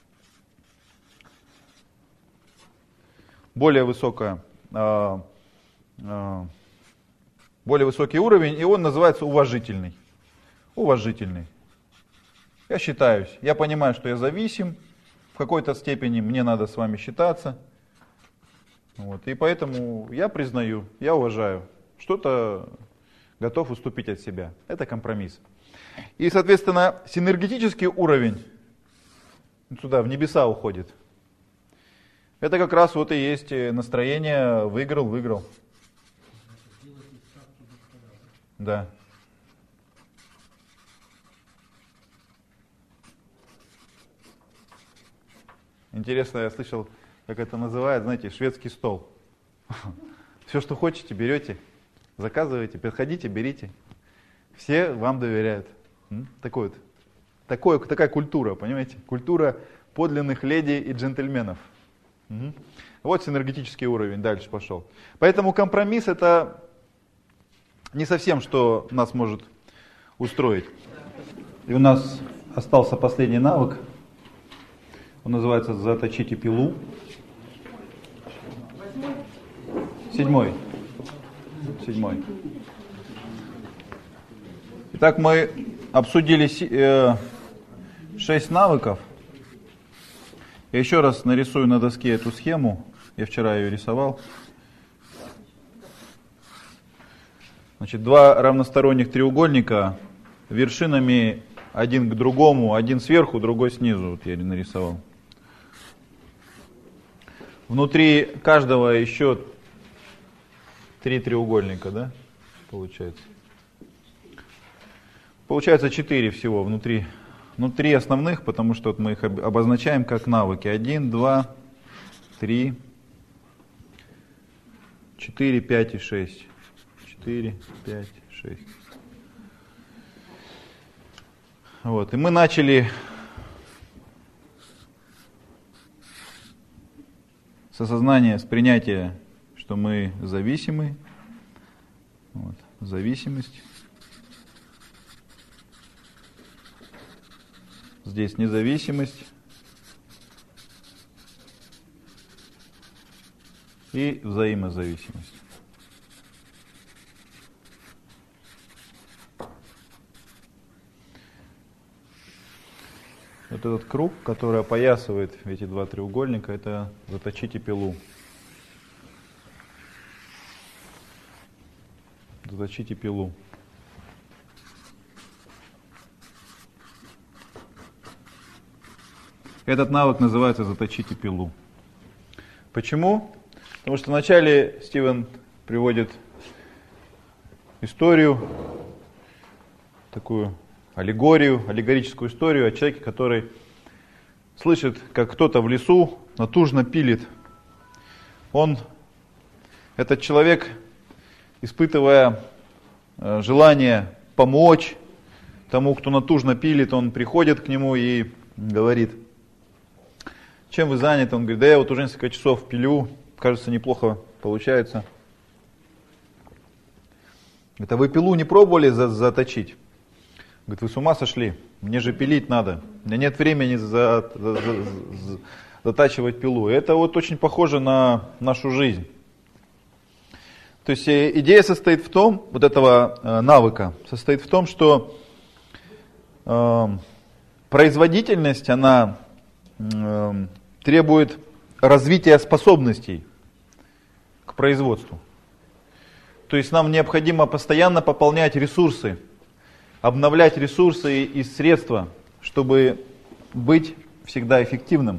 Более высокое, э, э, более высокий уровень, и он называется уважительный. Уважительный. Я считаюсь, я понимаю, что я зависим в какой-то степени, мне надо с вами считаться. Вот, и поэтому я признаю, я уважаю, что-то готов уступить от себя. Это компромисс. И, соответственно, синергетический уровень сюда, в небеса уходит. Это как раз вот и есть настроение выиграл, выиграл. Да. Интересно, я слышал, как это называют, знаете, шведский стол. Все, что хотите, берете, заказываете, приходите, берите. Все вам доверяют. Такой вот, такой, такая культура, понимаете? Культура подлинных леди и джентльменов. Угу. Вот синергетический уровень, дальше пошел. Поэтому компромисс это не совсем, что нас может устроить. И у нас остался последний навык. Он называется «Заточите пилу». Седьмой. Седьмой. Итак, мы обсудили шесть навыков. Я еще раз нарисую на доске эту схему. Я вчера ее рисовал. Значит, два равносторонних треугольника вершинами один к другому, один сверху, другой снизу. Вот я нарисовал. Внутри каждого еще три треугольника, да, получается. Получается четыре всего внутри. Ну, три основных, потому что вот мы их обозначаем как навыки. Один, два, три, четыре, пять и шесть. Четыре, пять, шесть. Вот. И мы начали с осознания, с принятия, что мы зависимы. Вот. Зависимость. Здесь независимость и взаимозависимость. Вот этот круг, который опоясывает эти два треугольника, это заточите пилу. Заточите пилу. Этот навык называется «Заточите пилу». Почему? Потому что вначале Стивен приводит историю, такую аллегорию, аллегорическую историю о человеке, который слышит, как кто-то в лесу натужно пилит. Он, этот человек, испытывая э, желание помочь тому, кто натужно пилит, он приходит к нему и говорит: чем вы заняты? Он говорит: да я вот уже несколько часов пилю, кажется, неплохо получается. Это вы пилу не пробовали за- заточить? Говорит: вы с ума сошли, мне же пилить надо, у меня нет времени за, за, за, за, затачивать пилу. Это вот очень похоже на нашу жизнь. То есть идея состоит в том, вот этого э, навыка, состоит в том, что э, производительность, она э, требует развития способностей к к производству. То есть нам необходимо постоянно пополнять ресурсы, обновлять ресурсы и средства, чтобы быть всегда эффективным.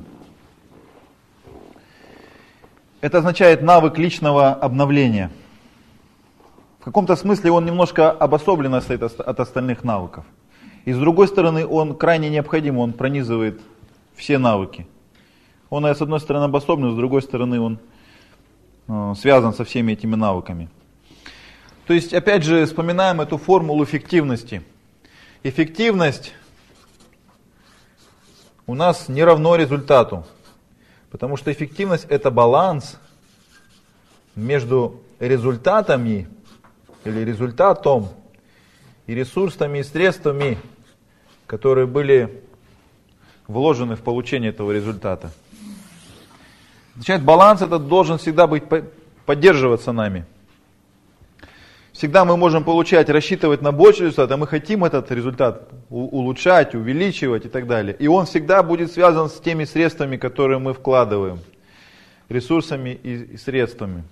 Это означает навык личного обновления. В каком-то смысле он немножко обособленно стоит от остальных навыков. И с другой стороны, он крайне необходим, он пронизывает все навыки. Он, с одной стороны, обособлен, с другой стороны, он э, связан со всеми этими навыками. То есть, опять же, вспоминаем эту формулу эффективности. Эффективность у нас не равно результату, потому что эффективность – это баланс между результатами или результатом и ресурсами и средствами, которые были вложены в получение этого результата. Означает, баланс этот должен всегда быть, поддерживаться нами. Всегда мы можем получать, рассчитывать на больший результат, а мы хотим этот результат улучшать, увеличивать и так далее. И он всегда будет связан с теми средствами, которые мы вкладываем, ресурсами и средствами.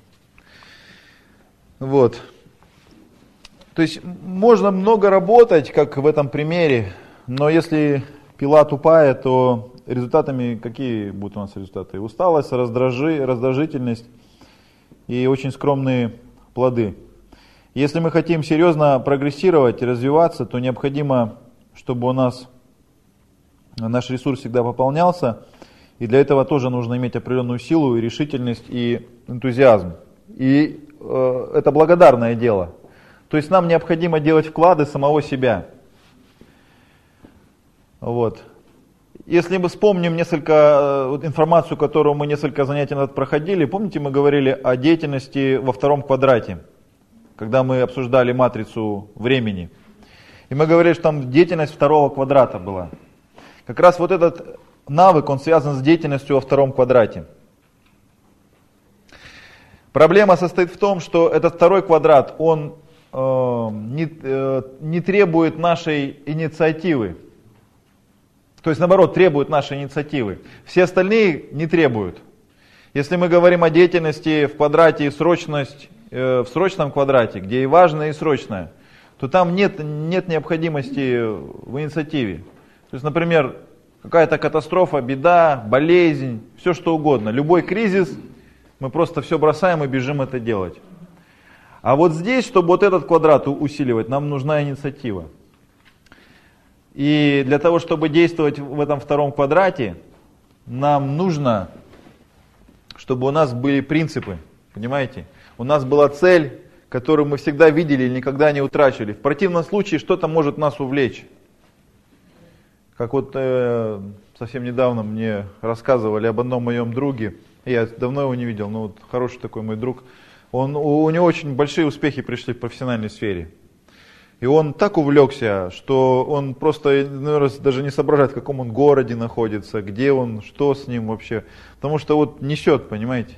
Вот. То есть можно много работать, как в этом примере, но если пила тупая, то результатами какие будут у нас результаты? Усталость, раздражи, раздражительность и очень скромные плоды. Если мы хотим серьезно прогрессировать и развиваться, то необходимо, чтобы у нас наш ресурс всегда пополнялся, и для этого тоже нужно иметь определенную силу, и решительность, и энтузиазм. И э, это благодарное дело. То есть нам необходимо делать вклады самого себя. Вот. Если мы вспомним несколько вот, информацию, которую мы несколько занятий назад проходили, помните, мы говорили о деятельности во втором квадрате, когда мы обсуждали матрицу времени. И мы говорили, что там деятельность второго квадрата была. Как раз вот этот навык, он связан с деятельностью во втором квадрате. Проблема состоит в том, что этот второй квадрат, он э, не, э, не требует нашей инициативы. То есть, наоборот, требует нашей инициативы. Все остальные не требуют. Если мы говорим о деятельности в квадрате и срочность, э, в срочном квадрате, где и важное, и срочное, то там нет, нет необходимости в инициативе. То есть, например, какая-то катастрофа, беда, болезнь, все что угодно. Любой кризис, мы просто все бросаем и бежим это делать. А вот здесь, чтобы вот этот квадрат усиливать, нам нужна инициатива. И для того, чтобы действовать в этом втором квадрате, нам нужно, чтобы у нас были принципы, понимаете? У нас была цель, которую мы всегда видели и никогда не утрачивали. В противном случае что-то может нас увлечь. Как вот э, совсем недавно мне рассказывали об одном моем друге, я давно его не видел, но вот хороший такой мой друг, он, у, у него очень большие успехи пришли в профессиональной сфере. И он так увлекся, что он просто, наверное, даже не соображает, в каком он городе находится, где он, что с ним вообще. Потому что вот несет, понимаете.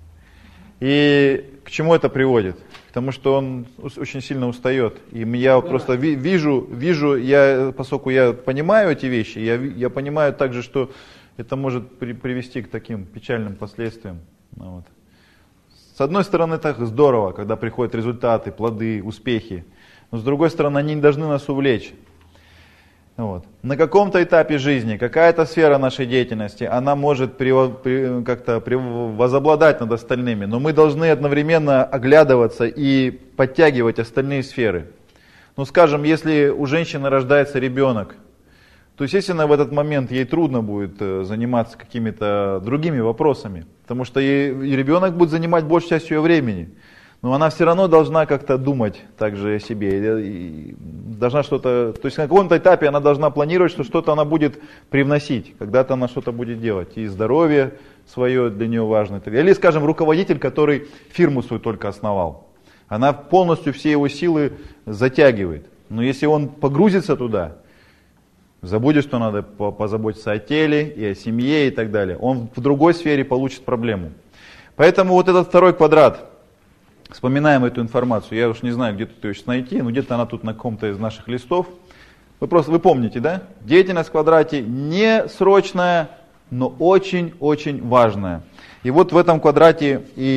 И к чему это приводит? К тому, что он очень сильно устает. И я просто вижу, вижу, я, поскольку я понимаю эти вещи, я, я понимаю также, что это может при, привести к таким печальным последствиям. Вот. С одной стороны, так здорово, когда приходят результаты, плоды, успехи. Но с другой стороны, они не должны нас увлечь. Вот. На каком-то этапе жизни, какая-то сфера нашей деятельности, она может при, при, как-то при, возобладать над остальными, но мы должны одновременно оглядываться и подтягивать остальные сферы. Ну, скажем, если у женщины рождается ребенок, то, естественно, в этот момент ей трудно будет заниматься какими-то другими вопросами, потому что ей, и ребенок будет занимать большую часть ее времени. Но она все равно должна как-то думать также о себе. И должна что-то, то есть на каком-то этапе она должна планировать, что что-то она будет привносить, когда-то она что-то будет делать. И здоровье свое для нее важно. Или, скажем, руководитель, который фирму свою только основал. Она полностью все его силы затягивает. Но если он погрузится туда, забудет, что надо позаботиться о теле и о семье и так далее, он в другой сфере получит проблему. Поэтому вот этот второй квадрат, вспоминаем эту информацию. Я уж не знаю, где тут ее сейчас найти, но где-то она тут на каком-то из наших листов. Вы просто, вы помните, да? Деятельность в квадрате не срочная, но очень-очень важная. И вот в этом квадрате и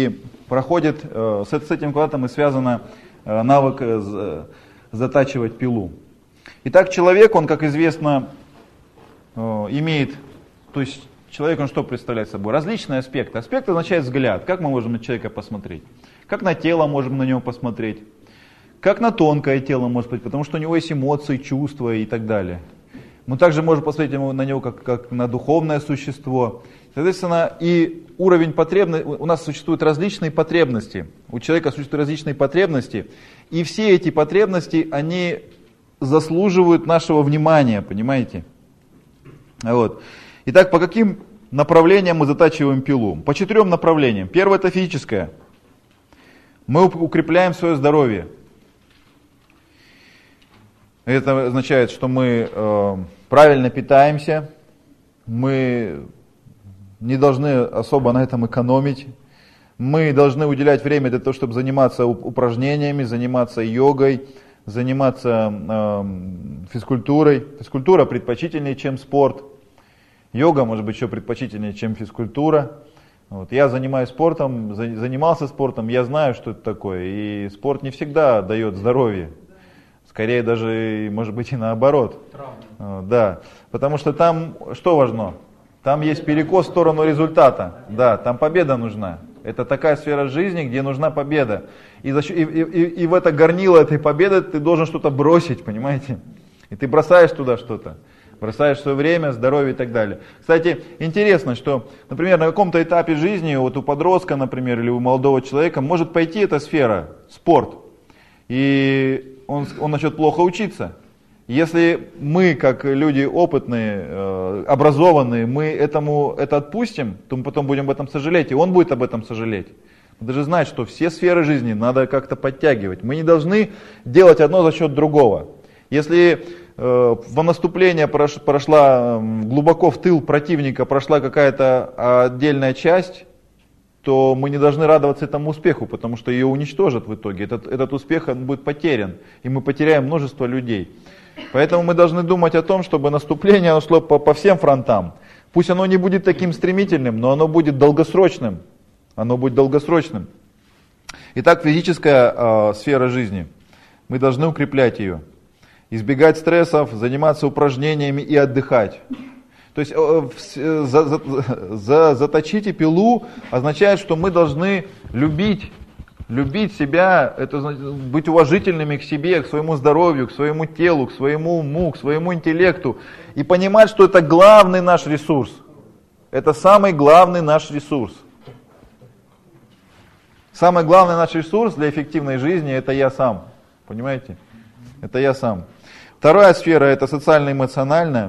проходит, э, с, с этим квадратом и связано э, навык э, затачивать пилу. Итак, человек, он, как известно, э, имеет, то есть человек, он что представляет собой? Различные аспекты. Аспект означает взгляд. Как мы можем на человека посмотреть? Как на тело можем на него посмотреть? Как на тонкое тело, может быть, потому что у него есть эмоции, чувства и так далее. Мы также можем посмотреть на него как, как на духовное существо. Соответственно, и уровень потребностей, у нас существуют различные потребности. У человека существуют различные потребности. И все эти потребности, они заслуживают нашего внимания, понимаете? Вот. Итак, по каким направлениям мы затачиваем пилу? По четырем направлениям. Первое — это физическое. Мы укрепляем свое здоровье. Это означает, что мы э, правильно питаемся, мы не должны особо на этом экономить, мы должны уделять время для того, чтобы заниматься упражнениями, заниматься йогой, заниматься э, физкультурой. Физкультура предпочтительнее, чем спорт. Йога может быть еще предпочтительнее, чем физкультура. Вот. Я занимаюсь спортом, занимался спортом, я знаю, что это такое. И спорт не всегда дает здоровье. Скорее даже, может быть, и наоборот. Вот, да. Потому что там что важно? Там есть перекос в сторону результата. Да, там победа нужна. Это такая сфера жизни, где нужна победа. И, за, и, и, и в это горнило этой победы ты должен что-то бросить, понимаете? И ты бросаешь туда что-то. Бросаешь свое время, здоровье и так далее. Кстати, интересно, что, например, на каком-то этапе жизни, вот у подростка, например, или у молодого человека, может пойти эта сфера, спорт, и он, он начнет плохо учиться. Если мы, как люди опытные, э, образованные, мы этому это отпустим, то мы потом будем об этом сожалеть, и он будет об этом сожалеть. Вы даже знаете, что все сферы жизни надо как-то подтягивать. Мы не должны делать одно за счет другого. Если э, во наступление прош, прошла э, глубоко в тыл противника, прошла какая-то отдельная часть, то мы не должны радоваться этому успеху, потому что ее уничтожат в итоге. Этот, этот успех он будет потерян, и мы потеряем множество людей. Поэтому мы должны думать о том, чтобы наступление оно шло по, по всем фронтам. Пусть оно не будет таким стремительным, но оно будет долгосрочным. Оно будет долгосрочным. Итак, физическая э, сфера жизни. Мы должны укреплять ее. Избегать стрессов, заниматься упражнениями и отдыхать. То есть э, э, за, за, за, заточите пилу означает, что мы должны любить. Любить себя, это быть уважительными к себе, к своему здоровью, к своему телу, к своему уму, к своему интеллекту. И понимать, что это главный наш ресурс. Это самый главный наш ресурс. Самый главный наш ресурс для эффективной жизни — это я сам. Понимаете? Это я сам. Вторая сфера — это социально-эмоциональная.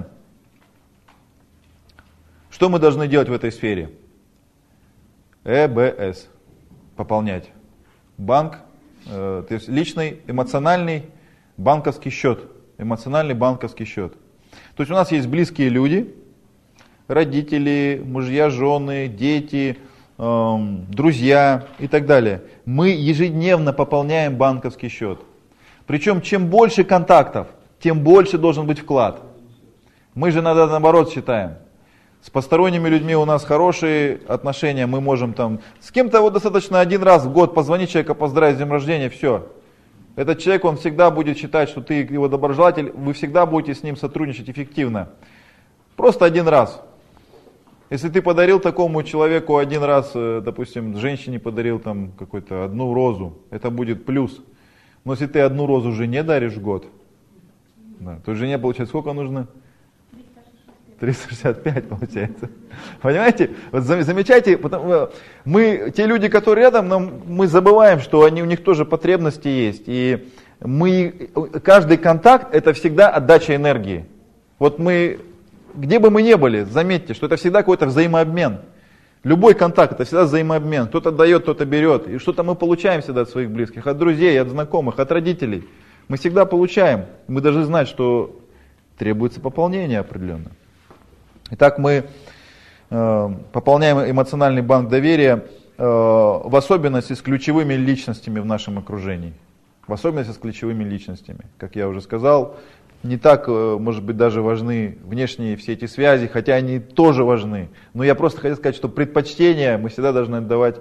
Что мы должны делать в этой сфере? Э Бэ Эс. Пополнять. Банк, э, то есть личный, эмоциональный банковский счет. Эмоциональный банковский счет. То есть у нас есть близкие люди, родители, мужья, жены, дети, э, друзья и так далее. Мы ежедневно пополняем банковский счет. Причем чем больше контактов, тем больше должен быть вклад. Мы же иногда наоборот считаем. С посторонними людьми у нас хорошие отношения, мы можем там... С кем-то вот достаточно один раз в год позвонить человека, поздравить с днем рождения, все. Этот человек, он всегда будет считать, что ты его доброжелатель, вы всегда будете с ним сотрудничать эффективно. Просто один раз. Если ты подарил такому человеку один раз, допустим, женщине подарил там какую-то одну розу, это будет плюс. Но если ты одну розу жене даришь в год, да, то жене получается сколько нужно? триста шестьдесят пять получается. Понимаете? Вот замечайте, потому, мы, те люди, которые рядом, нам, мы забываем, что они, у них тоже потребности есть. И мы, каждый контакт — это всегда отдача энергии. Вот мы, где бы мы ни были, заметьте, что это всегда какой-то взаимообмен. Любой контакт — это всегда взаимообмен. Кто-то дает, кто-то берет. И что-то мы получаем всегда от своих близких, от друзей, от знакомых, от родителей. Мы всегда получаем. Мы должны знать, что требуется пополнение определенно. Итак, мы э, пополняем эмоциональный банк доверия, э, в особенности с ключевыми личностями в нашем окружении. В особенности с ключевыми личностями. Как я уже сказал, не так, э, может быть, даже важны внешние все эти связи, хотя они тоже важны. Но я просто хотел сказать, что предпочтение мы всегда должны отдавать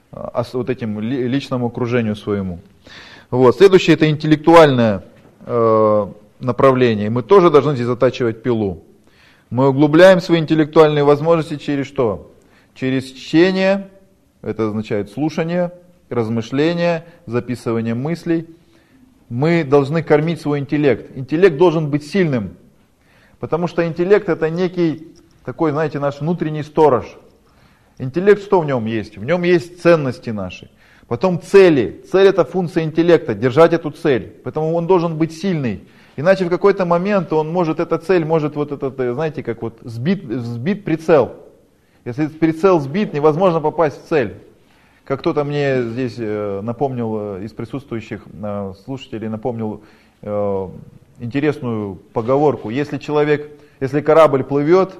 вот этим личному окружению своему. Вот. Следующее — это интеллектуальное э, направление. Мы тоже должны здесь затачивать пилу. Мы углубляем свои интеллектуальные возможности через что? Через чтение, это означает слушание, размышление, записывание мыслей. Мы должны кормить свой интеллект. Интеллект должен быть сильным, потому что интеллект — это некий такой, знаете, наш внутренний сторож. Интеллект, что в нем есть? В нем есть ценности наши. Потом цели. Цель — это функция интеллекта, держать эту цель. Поэтому он должен быть сильный. Иначе в какой-то момент он может, эта цель может, вот этот, знаете, как вот сбит, сбит прицел. Если прицел сбит, невозможно попасть в цель. Как кто-то мне здесь напомнил, из присутствующих слушателей напомнил интересную поговорку. Если человек, если корабль плывет,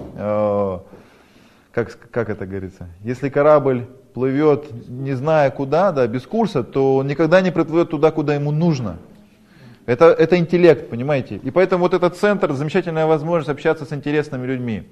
как, как это говорится, если корабль плывет, не зная куда, да, без курса, то он никогда не приплывет туда, куда ему нужно. Это, это интеллект, понимаете? И поэтому вот этот центр — замечательная возможность общаться с интересными людьми.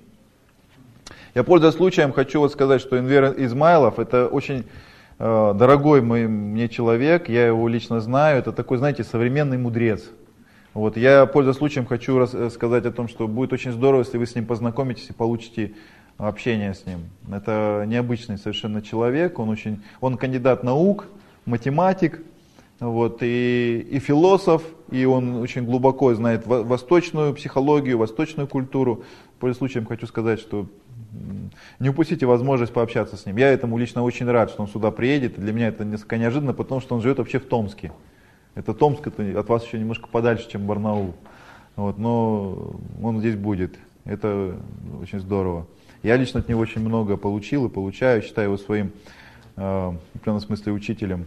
Я, пользуясь случаем, хочу вот сказать, что Энвер Измайлов — это очень э, дорогой мой, мне человек, я его лично знаю, это такой, знаете, современный мудрец. Вот, я, пользуясь случаем, хочу рассказать о том, что будет очень здорово, если вы с ним познакомитесь и получите общение с ним. Это необычный совершенно человек, он, очень, он кандидат наук, математик, вот, и, и философ, и он очень глубоко знает восточную психологию, восточную культуру. Пользуясь случаем, хочу сказать, что не упустите возможность пообщаться с ним. Я этому лично очень рад, что он сюда приедет. Для меня это несколько неожиданно, потому что он живет вообще в Томске. Это Томск, это от вас еще немножко подальше, чем Барнаул. Вот, но он здесь будет. Это очень здорово. Я лично от него очень много получил и получаю, считаю его своим, э, в определенном смысле, учителем.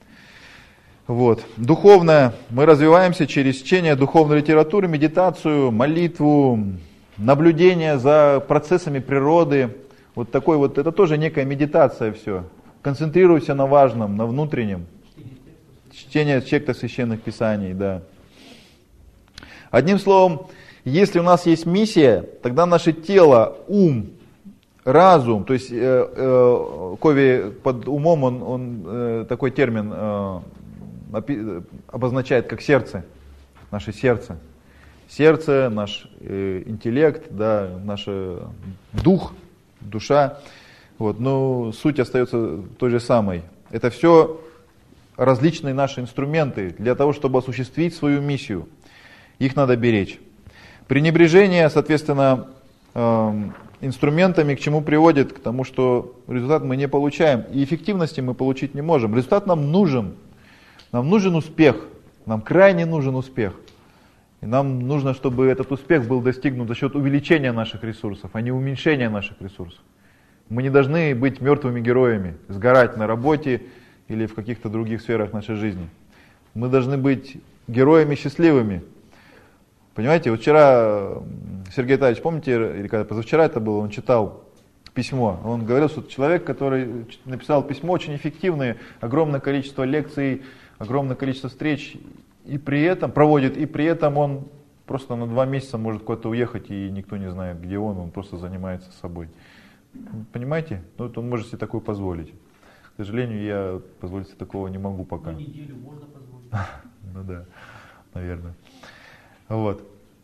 Вот. Духовное. Мы развиваемся через чтение духовной литературы, медитацию, молитву, наблюдение за процессами природы. Вот такой вот, это тоже некая медитация все. Концентрируйся на важном, на внутреннем. Чтение текстов священных писаний, да. Одним словом, если у нас есть миссия, тогда наше тело, ум, разум, то есть э, э, Кови под умом он, он э, такой термин э, обозначает как сердце, наше сердце. Сердце, наш э, интеллект, да, наш дух, душа. Вот, но суть остается той же самой. Это все различные наши инструменты для того, чтобы осуществить свою миссию. Их надо беречь. Пренебрежение, соответственно, э, инструментами к чему приводит? К тому, что результат мы не получаем. И эффективности мы получить не можем. Результат нам нужен. Нам нужен успех. Нам крайне нужен успех. И нам нужно, чтобы этот успех был достигнут за счет увеличения наших ресурсов, а не уменьшения наших ресурсов. Мы не должны быть мертвыми героями, сгорать на работе или в каких-то других сферах нашей жизни. Мы должны быть героями счастливыми. Понимаете, вот вчера Сергей Витальевич, помните, или когда позавчера это было, он читал письмо. Он говорил, что человек, который написал письмо, очень эффективное, огромное количество лекций, огромное количество встреч, и при этом проводит, и при этом он просто на два месяца может куда-то уехать, и никто не знает, где он, он просто занимается собой. Понимаете? Ну, вот он может себе такое позволить. К сожалению, я позволить себе такого не могу пока. Ну, неделю можно позволить. Ну да, наверное. Вот.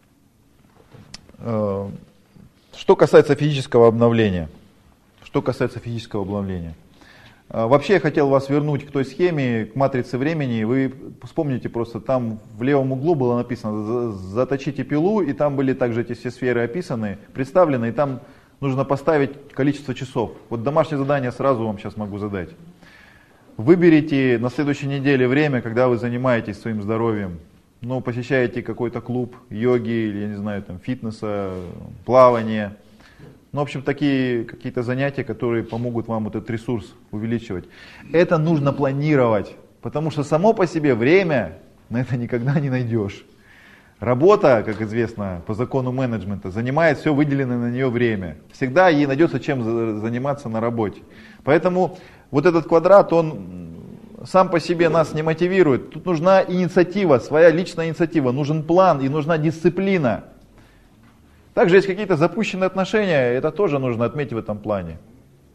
Что касается физического обновления. Что касается физического обновления. Вообще я хотел вас вернуть к той схеме, к матрице времени. Вы вспомните просто, там в левом углу было написано «заточите пилу», и там были также эти все сферы описаны, представлены, и там нужно поставить количество часов. Вот домашнее задание сразу вам сейчас могу задать. Выберите на следующей неделе время, когда вы занимаетесь своим здоровьем. Ну, посещаете какой-то клуб йоги, или, я не знаю, там, фитнеса, плавания. Ну, в общем, такие какие-то занятия, которые помогут вам вот этот ресурс увеличивать. Это нужно планировать, потому что само по себе время на это никогда не найдешь. Работа, как известно, по закону менеджмента, занимает все выделенное на нее время. Всегда ей найдется чем заниматься на работе. Поэтому вот этот квадрат, он сам по себе нас не мотивирует. Тут нужна инициатива, своя личная инициатива, нужен план и нужна дисциплина. Также есть какие-то запущенные отношения, это тоже нужно отметить в этом плане.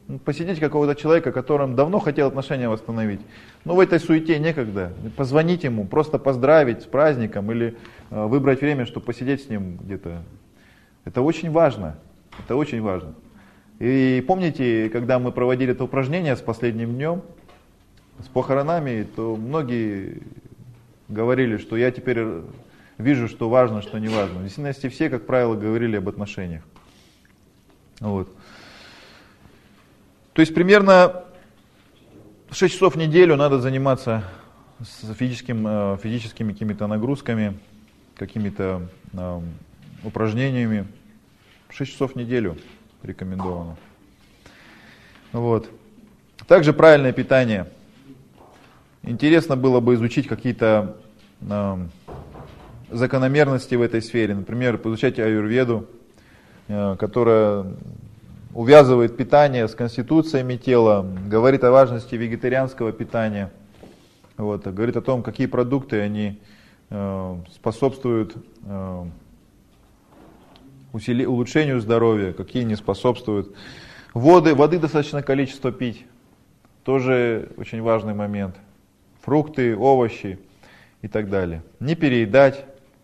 Посетить какого-то человека, которым давно хотел отношения восстановить. Но в этой суете некогда. Позвонить ему, просто поздравить с праздником или э, выбрать время, чтобы посидеть с ним где-то. Это очень важно. Это очень важно. И помните, когда мы проводили это упражнение с последним днем, с похоронами, то многие говорили, что я теперь вижу, что важно, что не важно. В действительности все, как правило, говорили об отношениях. Вот. То есть примерно шесть часов в неделю надо заниматься с физическим, физическими какими-то нагрузками, какими-то э, упражнениями. шесть часов в неделю рекомендовано. Вот. Также правильное питание. Интересно было бы изучить какие-то э, закономерности в этой сфере. Например, изучать аюрведу, э, которая увязывает питание с конституциями тела, говорит о важности вегетарианского питания, вот, говорит о том, какие продукты они э, способствуют э, усили, улучшению здоровья, какие не способствуют. Воды, воды достаточное количество пить, тоже очень важный момент. Фрукты, овощи и так далее. Не переедать.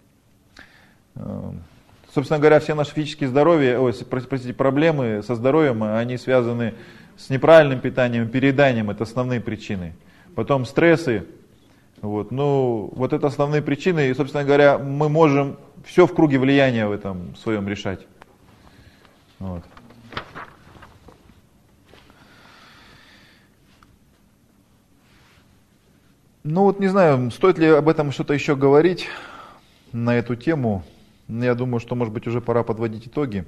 Собственно говоря, все наши физические здоровья, ой, простите, проблемы со здоровьем, они связаны с неправильным питанием, перееданием, это основные причины. Потом стрессы, вот, ну, вот это основные причины, и, собственно говоря, мы можем все в круге влияния в этом своем решать. Вот. Ну вот не знаю, стоит ли об этом что-то еще говорить на эту тему. Я думаю, что, может быть, уже пора подводить итоги.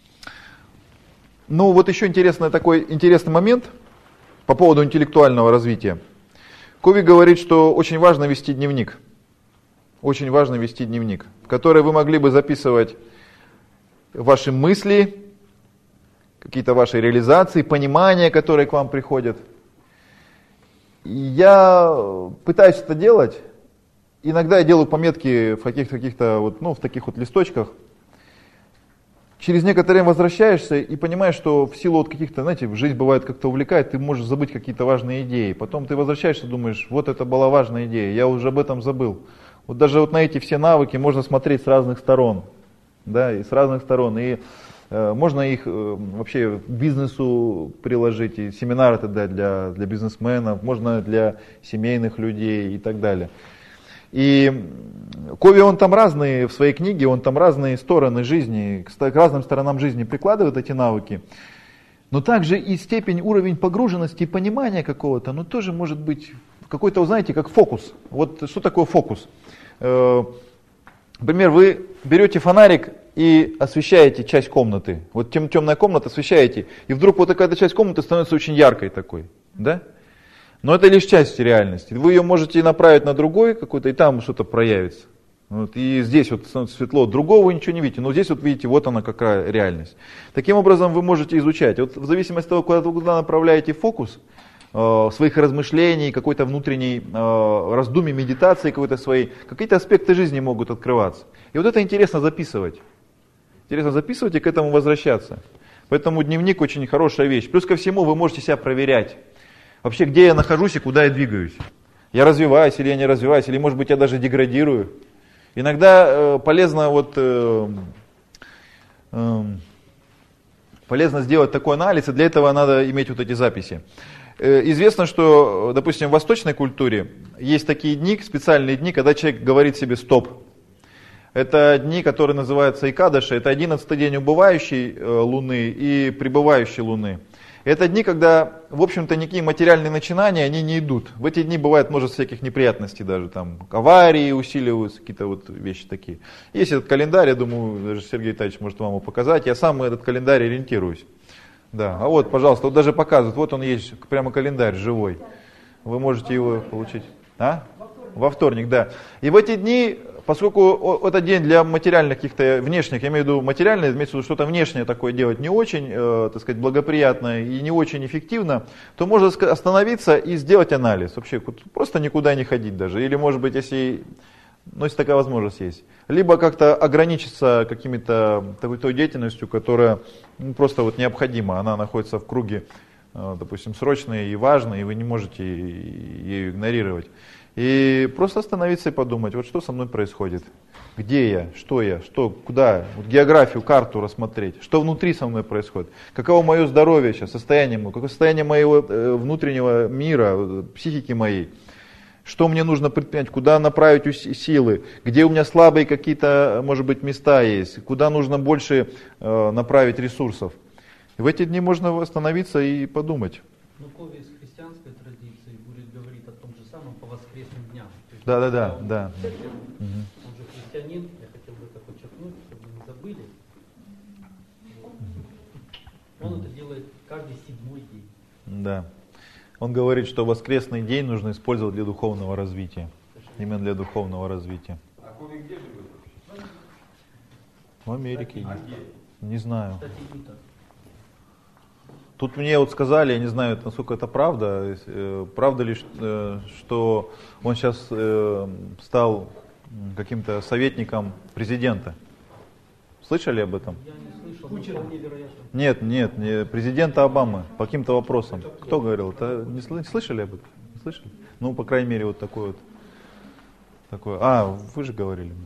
Ну, вот еще интересный такой интересный момент по поводу интеллектуального развития. Кови говорит, что очень важно вести дневник. Очень важно вести дневник, в который вы могли бы записывать ваши мысли, какие-то ваши реализации, понимания, которые к вам приходят. И я пытаюсь это делать. Иногда я делаю пометки в каких-то, каких-то вот, ну, в таких вот листочках. Через некоторое время возвращаешься и понимаешь, что в силу вот каких-то, знаете, жизнь бывает как-то увлекает, ты можешь забыть какие-то важные идеи. Потом ты возвращаешься и думаешь, вот это была важная идея, я уже об этом забыл. Вот даже вот на эти все навыки можно смотреть с разных сторон. Да, и с разных сторон. И э, можно их э, вообще к бизнесу приложить, и семинар это дать для, для бизнесменов, можно для семейных людей и так далее. И Кови, он там разные, в своей книге, он там разные стороны жизни, к разным сторонам жизни прикладывает эти навыки. Но также и степень, уровень погруженности и понимания какого-то, ну тоже может быть какой-то, знаете, как фокус. Вот что такое фокус? Например, вы берете фонарик и освещаете часть комнаты. Вот тем, темная комната освещаете, и вдруг вот такая часть комнаты становится очень яркой такой, да? Но это лишь часть реальности. Вы ее можете направить на другой какой-то, и там что-то проявится. Вот, и здесь вот светло, другого вы ничего не видите, но здесь вот видите, вот она какая реальность. Таким образом вы можете изучать. Вот в зависимости от того, куда вы куда направляете фокус э, своих размышлений, какой-то внутренней э, раздумий, медитации какой-то своей, какие-то аспекты жизни могут открываться. И вот это интересно записывать. Интересно записывать и к этому возвращаться. Поэтому дневник очень хорошая вещь. Плюс ко всему вы можете себя проверять. Вообще, где я нахожусь и куда я двигаюсь. Я развиваюсь или я не развиваюсь, или, может быть, я даже деградирую. Иногда э, полезно, вот, э, э, полезно сделать такой анализ, и для этого надо иметь вот эти записи. Э, известно, что, допустим, в восточной культуре есть такие дни, специальные дни, когда человек говорит себе «стоп». Это дни, которые называются Икадаши, это одиннадцатый день убывающей э, луны и прибывающей луны. Это дни, когда, в общем-то, никакие материальные начинания, они не идут. В эти дни бывает множество всяких неприятностей даже, там, аварии усиливаются, какие-то вот вещи такие. Есть этот календарь, я думаю, даже Сергей Витальевич может вам его показать. Я сам этот календарь ориентируюсь. Да, а вот, пожалуйста, вот даже показывают, вот он есть, прямо календарь живой. Вы можете его получить. А? Во вторник, да. И в эти дни, поскольку этот день для материальных каких-то внешних, я имею в виду материальное, имеется в виду что-то внешнее такое делать не очень, э, так сказать, благоприятно и не очень эффективно, то можно остановиться и сделать анализ. Вообще просто никуда не ходить даже. Или, может быть, если, ну, если такая возможность есть. Либо как-то ограничиться какими-то такой той деятельностью, которая ну, просто вот необходима. Она находится в круге допустим, срочная и важная, и вы не можете ее игнорировать. И просто остановиться и подумать, вот что со мной происходит, где я, что я, что, куда, вот географию, карту рассмотреть, что внутри со мной происходит, каково мое здоровье сейчас, состояние мое, какое состояние моего внутреннего мира, психики моей, что мне нужно предпринять, куда направить силы, где у меня слабые какие-то, может быть, места есть, куда нужно больше направить ресурсов. В эти дни можно остановиться и подумать. Ну, Кови из христианской традиции будет говорить о том же самом по воскресным дням. Да, да, да, да. Он же христианин, я хотел бы это подчеркнуть, чтобы не забыли. Он это делает каждый седьмой день. Да. Он говорит, что воскресный день нужно использовать для духовного развития. Именно для духовного развития. А Кови где живет? В Америке. А где? Не знаю. Кстати, Юта. Тут мне вот сказали, я не знаю, насколько это правда, э, правда ли, э, что он сейчас э, стал каким-то советником президента. Слышали об этом? Я не слышал, но вполне вероятно. Нет, нет, не президента Обамы по каким-то вопросам. Кто говорил? Это не слы- слышали об этом? Не слышали? Ну, по крайней мере, вот такой вот. Такой. А, вы же говорили мне.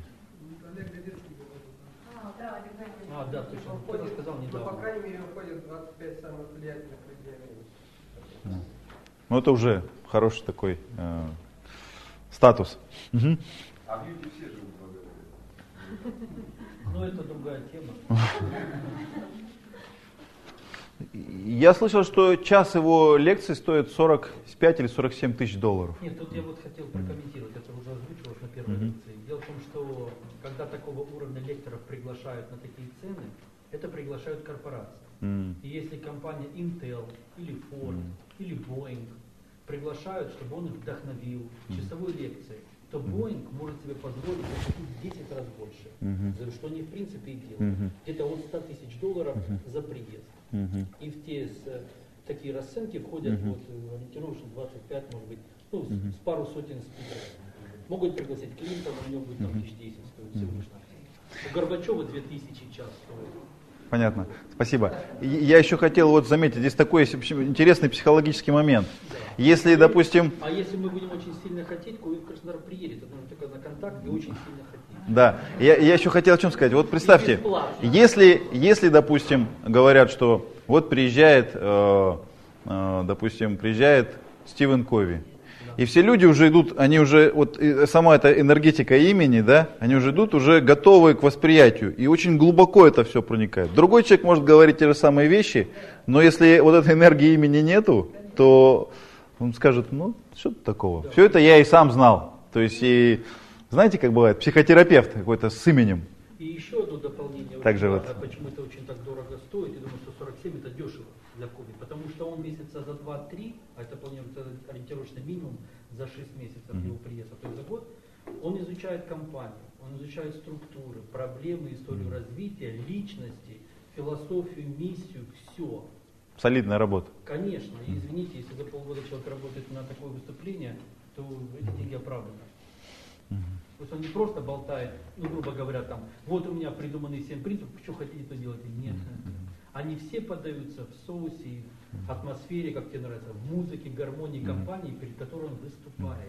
А, да, точно. Он рассказал Ну, недавно. по крайней мере, уходит двадцать пять самых влиятельных людей Америки. Ну, это уже хороший такой э, статус. Угу. А в Юте все живут благодаря. Но это другая тема. Я слышал, что час его лекции стоит сорок пять или сорок семь тысяч долларов. Нет, тут я вот хотел прокомментировать, это уже озвучивалось на первой Мгм. лекции. Дело в том, что когда такого уровня лекторов приглашают на такие цены, это приглашают корпорации. М. И если компания Intel или Ford Мгм. или Boeing приглашают, чтобы он их вдохновил часовой лекцией, то Boeing может себе позволить заплатить в десять раз больше, Мгм. за что они в принципе и делают. Мгм. Где-то от ста тысяч долларов за приезд. Мгм. И в те с, э, такие расценки входят Мгм. вот э, ориентировочно двадцать пять, может быть, ну, с- Мгм. с пару сотен спикеров. Могут пригласить Клинтона, у него будет там Мгм. тысяч десять стоит всего лишь навсего. У Горбачева две тысячи час стоит. Понятно. Спасибо. И я еще хотел вот заметить, здесь такой есть интересный психологический момент. Если, допустим, А если мы будем очень сильно хотеть, Кови в Краснодар приедет, это нужно только на контакт и очень сильно хотеть. да, я, я еще хотел о чем сказать. Вот представьте, И бесплатно. если, если, допустим, говорят, что вот приезжает, э, э, допустим, приезжает Стивен Кови, и все люди уже идут, они уже, вот и сама эта энергетика имени, да, они уже идут уже готовые к восприятию, и очень глубоко это все проникает. Другой человек может говорить те же самые вещи, но если вот этой энергии имени нету, то он скажет, ну, что-то такого. Да. Все это я и сам знал. То есть, и знаете, как бывает, психотерапевт какой-то с именем. И еще одно дополнение, Так очень же важно, вот. почему это очень так дорого стоит, я думаю, что сорок семь это дешево для Кови, потому что он месяца за два-три, а это планируется ориентировочно минимум за шесть месяцев Мгм. его приезда, то есть за год, он изучает компанию, он изучает структуры, проблемы, историю развития, личности, философию, миссию, все. Солидная работа. Конечно, и извините, если за полгода человек работает на такое выступление, то эти деньги оправданы. То есть он не просто болтает, ну, грубо говоря, там, вот у меня придуманы семь принципов, что хотите, то делайте. Нет. Они все поддаются в соусе, и в атмосфере, как тебе нравится, в музыке, гармонии компании, перед которой он выступает.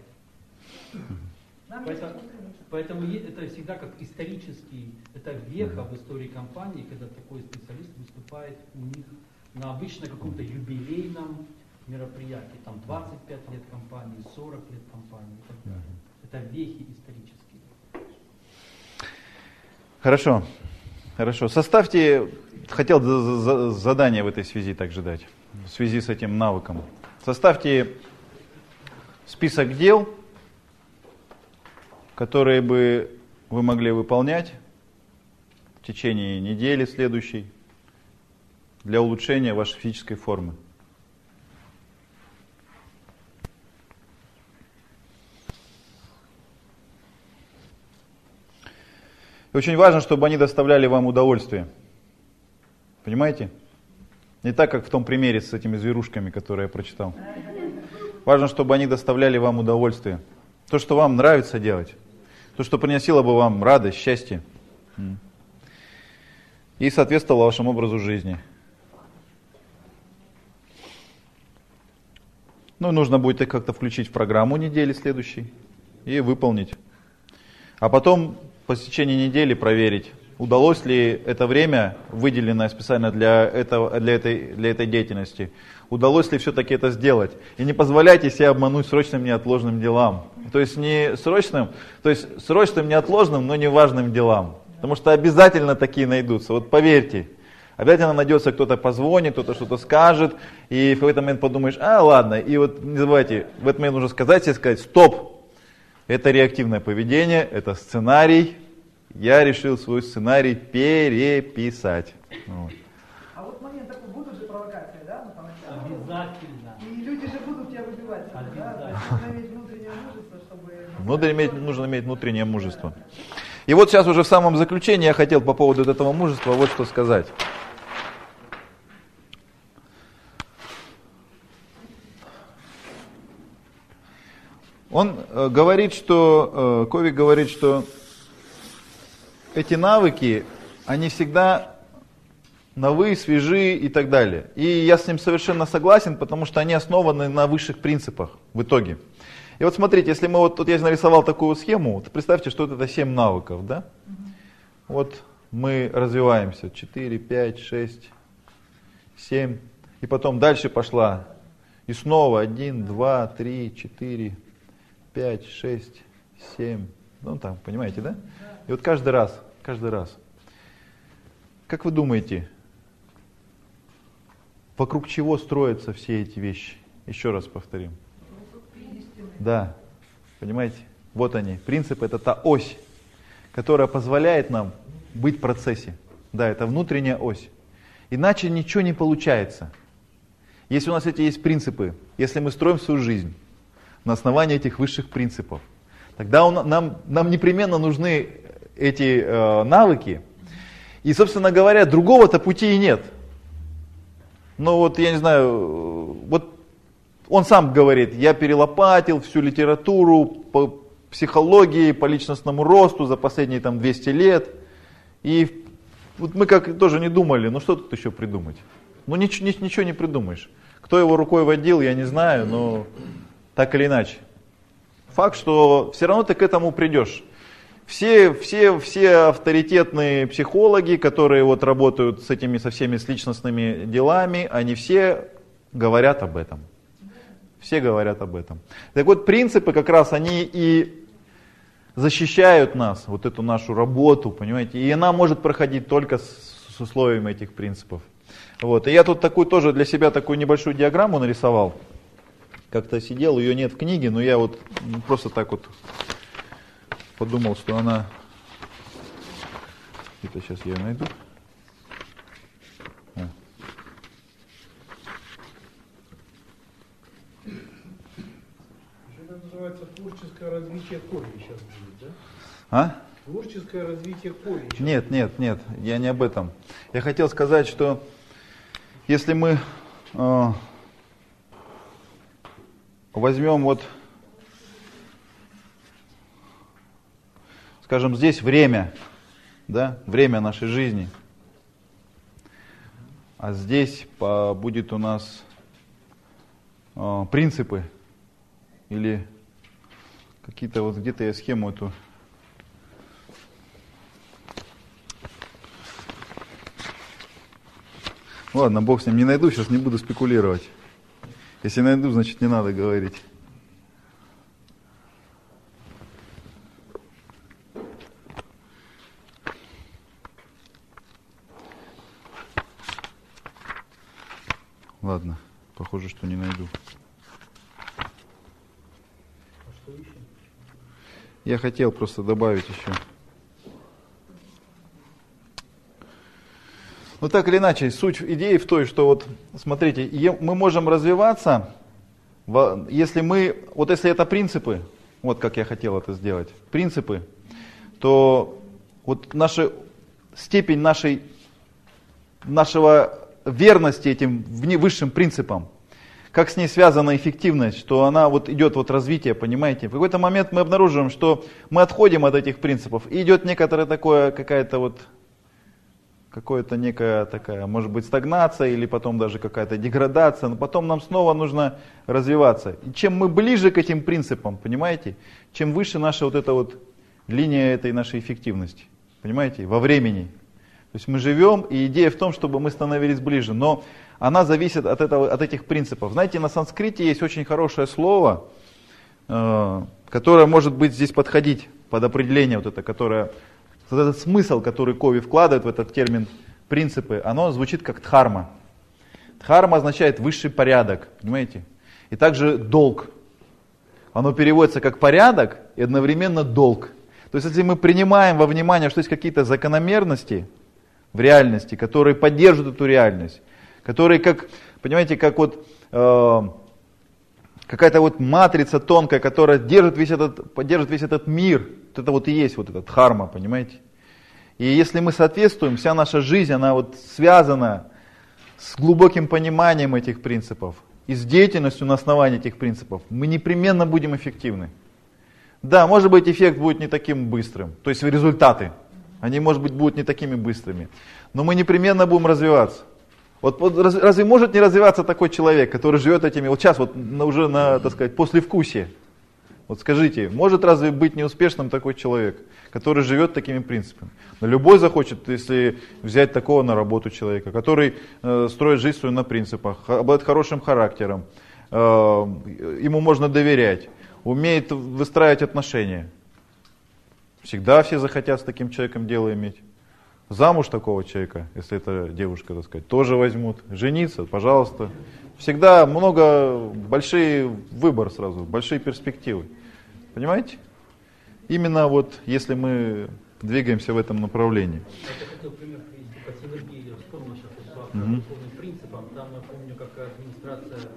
Поэтому, поэтому е- это всегда как исторический, это веха в истории компании, когда такой специалист выступает у них на обычно каком-то юбилейном мероприятии, там двадцать пять лет компании, сорок лет компании и так далее. Это вехи исторические. Хорошо, хорошо. Составьте, хотел за- за- задание в этой связи также дать, в связи с этим навыком. Составьте список дел, которые бы вы могли выполнять в течение недели следующей для улучшения вашей физической формы. И очень важно, чтобы они доставляли вам удовольствие. Понимаете? Не так, как в том примере с этими зверушками, которые я прочитал. Важно, чтобы они доставляли вам удовольствие. То, что вам нравится делать. То, что приносило бы вам радость, счастье. И соответствовало вашему образу жизни. Ну, нужно будет их как-то включить в программу недели следующей и выполнить. А потом по течение недели проверить, удалось ли это время, выделенное специально для, этого, для, этой, для этой деятельности, удалось ли все-таки это сделать. И не позволяйте себя обмануть срочным неотложным делам. То есть не срочным, то есть срочным неотложным, но не важным делам. Потому что обязательно такие найдутся. Вот поверьте, обязательно найдется кто-то позвонит, кто-то что-то скажет, и в какой-то момент подумаешь, а ладно, и вот не забывайте, в этот момент нужно сказать себе, сказать, стоп, это реактивное поведение, это сценарий, я решил свой сценарий переписать. Вот. А вот момент такой, будут же провокации, да, ну, поначалу? Обязательно. И люди же будут тебя выбивать, да? То есть нужно иметь внутреннее мужество, чтобы... Внутрь иметь, нужно иметь внутреннее мужество. И вот сейчас уже в самом заключении я хотел по поводу вот этого мужества вот что сказать. Он э, говорит, что, э, Ковик говорит, что эти навыки, они всегда новые, свежие и так далее. И я с ним совершенно согласен, потому что они основаны на высших принципах в итоге. И вот смотрите, если мы вот, тут я нарисовал такую схему, то представьте, что это семь навыков, да? Вот мы развиваемся, четыре, пять, шесть, семь, и потом дальше пошла, и снова один, два, три, четыре, пять, шесть, семь, ну там, понимаете, да? И вот каждый раз, каждый раз. Как вы думаете, вокруг чего строятся все эти вещи? Еще раз повторим. Да, понимаете, вот они. Принцип — это та ось, которая позволяет нам быть в процессе. Да, это внутренняя ось. Иначе ничего не получается. Если у нас эти есть принципы, если мы строим свою жизнь на основании этих высших принципов, тогда он, нам, нам непременно нужны эти э, навыки. И, собственно говоря, другого-то пути и нет. Ну вот, я не знаю, вот он сам говорит, я перелопатил всю литературу по психологии, по личностному росту за последние там двести лет. И вот мы как тоже не думали, ну что тут еще придумать? Ну ничего, ничего не придумаешь. Кто его рукой водил, я не знаю, но так или иначе. Факт, что все равно ты к этому придешь. Все, все, все авторитетные психологи, которые вот работают с этими, со всеми с личностными делами, они все говорят об этом. Все говорят об этом. Так вот, принципы как раз они и защищают нас, вот эту нашу работу, понимаете, и она может проходить только с, с условиями этих принципов. Вот. И я тут такую тоже для себя такую небольшую диаграмму нарисовал. Как-то сидел, ее нет в книге, но я вот просто так вот подумал, что она... Это сейчас я ее найду. А. Это называется творческое развитие Кови сейчас будет, да? А? Творческое развитие Кови. Нет, нет, нет, я не об этом. Я хотел сказать, что если мы э, возьмем вот, скажем, здесь время, да, время нашей жизни, а здесь по, будет у нас э, принципы или какие-то вот где-то я схему эту. Ладно, бог с ним, не найду, сейчас не буду спекулировать. Если найду, значит не надо говорить. Ладно, похоже, что не найду. А что еще? Я хотел просто добавить еще. Но так или иначе, суть идеи в той, что вот, смотрите, мы можем развиваться, если мы, вот если это принципы, вот как я хотел это сделать, принципы, то вот наша степень нашей, нашего верности этим высшим принципам, как с ней связана эффективность, что она вот идет вот развитие, понимаете. В какой-то момент мы обнаруживаем, что мы отходим от этих принципов, и идет некоторое такое, какая-то вот какая-то некая такая, может быть, стагнация или потом даже какая-то деградация, но потом нам снова нужно развиваться. И чем мы ближе к этим принципам, понимаете, чем выше наша вот эта вот линия этой нашей эффективности, понимаете, во времени. То есть мы живем, и идея в том, чтобы мы становились ближе, но она зависит от, этого, от этих принципов. Знаете, на санскрите есть очень хорошее слово, э, которое может быть здесь подходить под определение, вот это, которое, вот этот смысл, который Кови вкладывает в этот термин принципы, оно звучит как дхарма. Дхарма означает высший порядок, понимаете? И также долг. Оно переводится как порядок и одновременно долг. То есть если мы принимаем во внимание, что есть какие-то закономерности в реальности, которые поддерживают эту реальность, которые как, понимаете, как вот э, какая-то вот матрица тонкая, которая держит весь этот, поддерживает весь этот мир, вот это вот и есть вот этот дхарма, понимаете? И если мы соответствуем, вся наша жизнь, она вот связана с глубоким пониманием этих принципов и с деятельностью на основании этих принципов, мы непременно будем эффективны. Да, может быть, эффект будет не таким быстрым, то есть результаты, они, может быть, будут не такими быстрыми, но мы непременно будем развиваться. Вот, вот разве может не развиваться такой человек, который живет этими, вот сейчас вот на, уже на, так сказать, послевкусие? Вот скажите, может разве быть неуспешным такой человек, который живет такими принципами? Но любой захочет, если взять такого на работу человека, который э, строит жизнь свою на принципах, обладает хорошим характером, э, ему можно доверять, умеет выстраивать отношения. Всегда все захотят с таким человеком дело иметь. Замуж такого человека, если это девушка, так сказать, тоже возьмут. Жениться, пожалуйста. Всегда много, большой выбор сразу, большие перспективы. Понимаете? Именно вот если мы двигаемся в этом направлении. Я хотел пример привести по синергии, я вспомнил сейчас по духовным принципам. Там, я помню, как администрация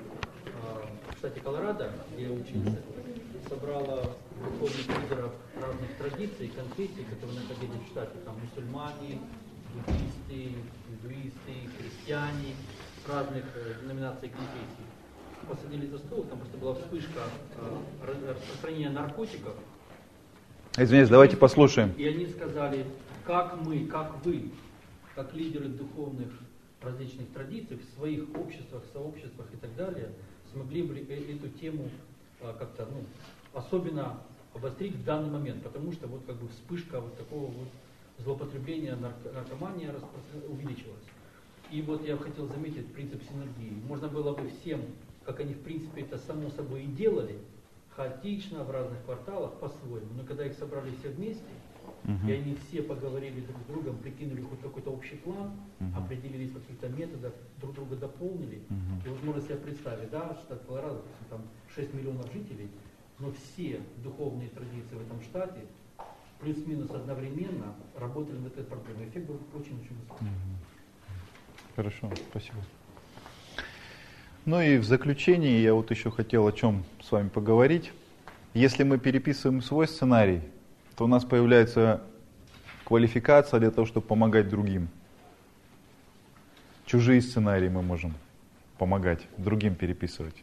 в штате Колорадо, где я учился, собрала духовных лидеров разных традиций, конфессий, которые находились в штате. Там мусульмане, буддисты, индуисты, христиане, разных деноминаций конфессий. Посадили за стол, там просто была вспышка э, распространения наркотиков. Извините, давайте послушаем. И они сказали, как мы, как вы, как лидеры духовных различных традиций в своих обществах, сообществах и так далее, смогли бы эту тему э, как-то, ну, особенно обострить в данный момент, потому что вот как бы вспышка вот такого вот злоупотребления, нарко- наркомания увеличилась. И вот я хотел заметить принцип синергии. Можно было бы всем, как они в принципе это само собой и делали, хаотично в разных кварталах по-своему, но когда их собрали все вместе, uh-huh. и они все поговорили друг с другом, прикинули хоть какой-то общий план, uh-huh. определились в каких-то методах, друг друга дополнили, uh-huh. и вот можно себе представить, да, штат Колорадо, там шесть миллионов жителей, но все духовные традиции в этом штате плюс-минус одновременно работали над этой проблемой. Эффект был очень-очень высокий. Хорошо, спасибо. Ну и в заключении я вот еще хотел о чем с вами поговорить. Если мы переписываем свой сценарий, то у нас появляется квалификация для того, чтобы помогать другим. Чужие сценарии мы можем помогать другим переписывать.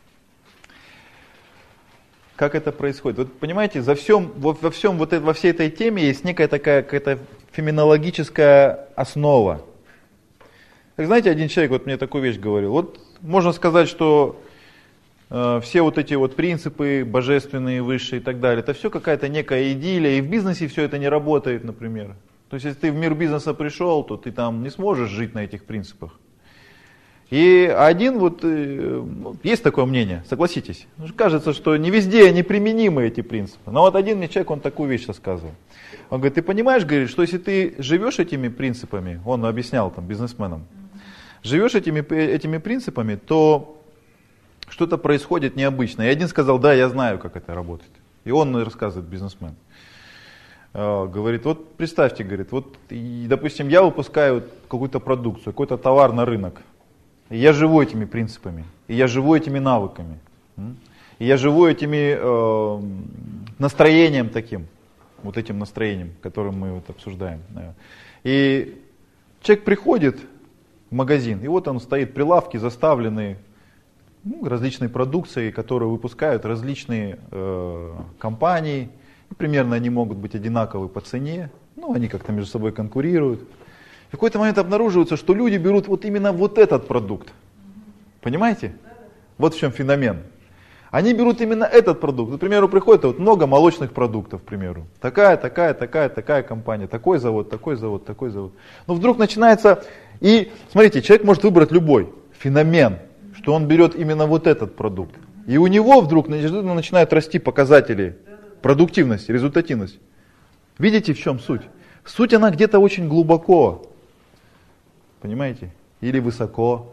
Как это происходит? Вот понимаете, за всем, вот, во, всем, вот это, во всей этой теме есть некая такая какая-то феноменологическая основа. Так знаете, один человек вот мне такую вещь говорил. Вот можно сказать, что э, все вот эти вот принципы божественные, высшие и так далее, это все какая-то некая идиллия, и в бизнесе все это не работает, например. То есть если ты в мир бизнеса пришел, то ты там не сможешь жить на этих принципах. И один вот, э, есть такое мнение, согласитесь, кажется, что не везде они применимы, эти принципы. Но вот один мне человек, он такую вещь рассказывал. Он говорит, ты понимаешь, говорит, что если ты живешь этими принципами, он объяснял там бизнесменам, живешь этими, этими принципами, то что-то происходит необычное. И один сказал, да, я знаю, как это работает. И он рассказывает, бизнесмен. Говорит, вот представьте, говорит, вот, и, допустим, я выпускаю какую-то продукцию, какой-то товар на рынок. И я живу этими принципами, и я живу этими навыками, и я живу этими э, настроением таким, вот этим настроением, которым мы вот обсуждаем. И человек приходит в магазин, и вот он стоит, прилавки заставлены ну, различной продукцией, которую выпускают различные э, компании. И примерно они могут быть одинаковы по цене, ну они как-то между собой конкурируют. в какой-то момент обнаруживается, что люди берут вот именно вот этот продукт. Понимаете? Вот в чем феномен. Они берут именно этот продукт. К примеру, приходит вот много молочных продуктов, к примеру. Такая, такая, такая, такая компания, такой завод, такой завод, такой завод. Но вдруг начинается, и смотрите, человек может выбрать любой феномен, что он берет именно вот этот продукт. И у него вдруг неожиданно начинают расти показатели продуктивности, результативности. Видите, в чем суть? Суть она где-то очень глубоко. Понимаете? Или высоко.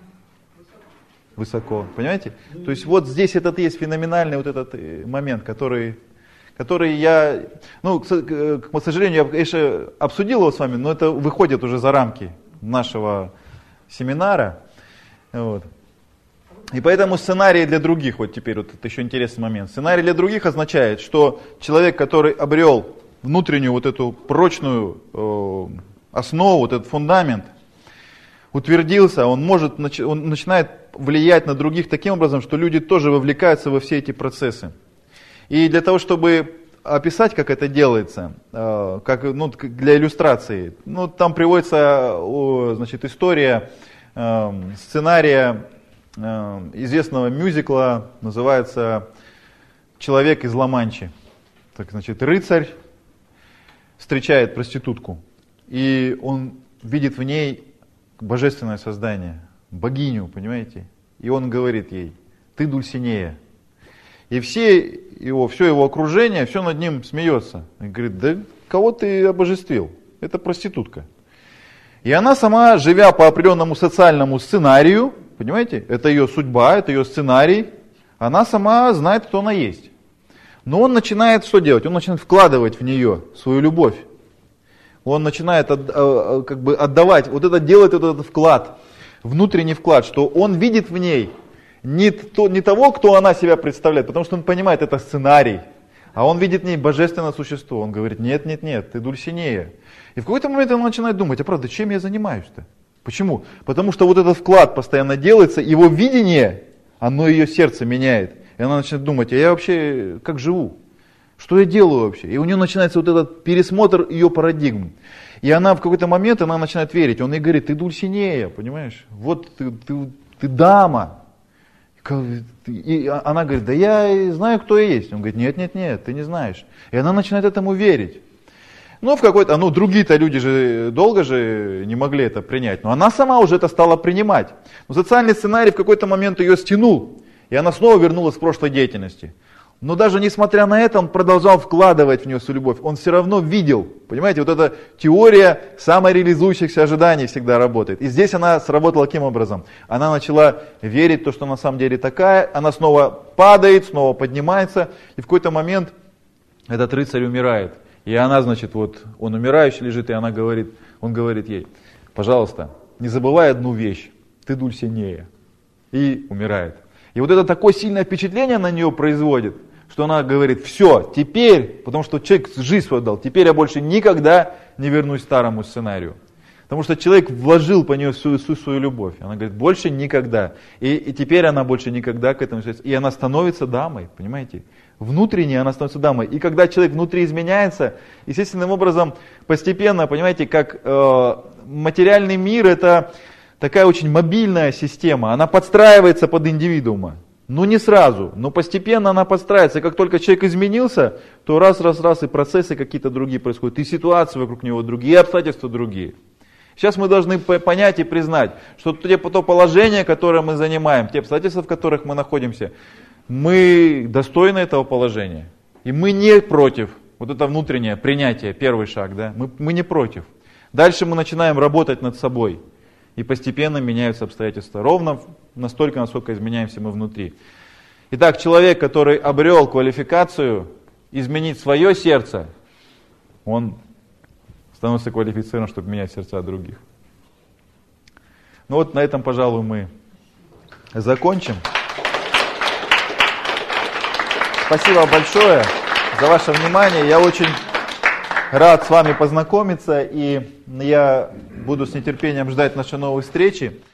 Высоко. Понимаете? То есть вот здесь этот есть феноменальный вот этот момент, который, который я, ну, к, к сожалению, я, конечно, обсудил его с вами, но это выходит уже за рамки нашего семинара. Вот. И поэтому сценарий для других, вот теперь вот это еще интересный момент. Сценарий для других означает, что человек, который обрел внутреннюю вот эту прочную э, основу, вот этот фундамент, утвердился, он может, он начинает влиять на других таким образом, что люди тоже вовлекаются во все эти процессы. И для того, чтобы описать, как это делается, как, ну, для иллюстрации, ну, там приводится, значит, история сценария известного мюзикла, называется «Человек из Ла-Манчи». Так, значит, рыцарь встречает проститутку, и он видит в ней божественное создание, богиню, понимаете? И он говорит ей: ты Дульсинея. И все его, все его окружение, все над ним смеется. И говорит: да кого ты обожествил? Это проститутка. И она сама, живя по определенному социальному сценарию, понимаете, это ее судьба, это ее сценарий, она сама знает, кто она есть. Но он начинает что делать? Он начинает вкладывать в нее свою любовь. Он начинает от, как бы отдавать, вот это делает вот этот вклад, внутренний вклад, что он видит в ней не, то, не того, кто она себя представляет, потому что он понимает, это сценарий, а он видит в ней божественное существо. Он говорит: нет, нет, нет, ты Дульсинея. И в какой-то момент он начинает думать: а правда, чем я занимаюсь-то? Почему? Потому что вот этот вклад постоянно делается, его видение, оно ее сердце меняет. И она начинает думать: а я вообще как живу? Что я делаю вообще? И у нее начинается вот этот пересмотр ее парадигм. И она в какой-то момент, она начинает верить. Он ей говорит: ты Дульсинея, понимаешь? Вот ты, ты, ты дама. И она говорит: да я знаю, кто я есть. Он говорит: нет, нет, нет, ты не знаешь. И она начинает этому верить. Ну, в какой-то, ну, другие-то люди же долго же не могли это принять. Но она сама уже это стала принимать. Но социальный сценарий в какой-то момент ее стянул. И она снова вернулась к прошлой деятельности. Но даже несмотря на это, он продолжал вкладывать в нее свою любовь. Он все равно видел, понимаете, вот эта теория самореализующихся ожиданий всегда работает. И здесь она сработала каким образом? Она начала верить в то, что на самом деле такая, она снова падает, снова поднимается, и в какой-то момент этот рыцарь умирает. И она, значит, вот, он умирающий лежит, и она говорит, он говорит ей: пожалуйста, не забывай одну вещь, ты Дульсинея. И умирает. И вот это такое сильное впечатление на нее производит, что она говорит: все, теперь, потому что человек жизнь свою дал, теперь я больше никогда не вернусь к старому сценарию. Потому что человек вложил по нее всю, всю свою любовь. Она говорит: больше никогда. И, и теперь она больше никогда к этому не И она становится дамой, понимаете? Внутренне она становится дамой. И когда человек внутри изменяется, естественным образом, постепенно, понимаете, как э, материальный мир — это такая очень мобильная система. Она подстраивается под индивидуума. Ну не сразу, но постепенно она подстраивается. И как только человек изменился, то раз, раз, раз, и процессы какие-то другие происходят, и ситуации вокруг него другие, и обстоятельства другие. Сейчас мы должны понять и признать, что то положение, которое мы занимаем, те обстоятельства, в которых мы находимся, мы достойны этого положения. И мы не против. Вот это внутреннее принятие, первый шаг, да? Мы, мы не против. Дальше мы начинаем работать над собой. И постепенно меняются обстоятельства. Ровно настолько, насколько изменяемся мы внутри. Итак, человек, который обрел квалификацию изменить свое сердце, он становится квалифицирован, чтобы менять сердца других. Ну вот на этом, пожалуй, мы закончим. Спасибо большое за ваше внимание. Я очень рад с вами познакомиться, и я буду с нетерпением ждать нашей новой встречи.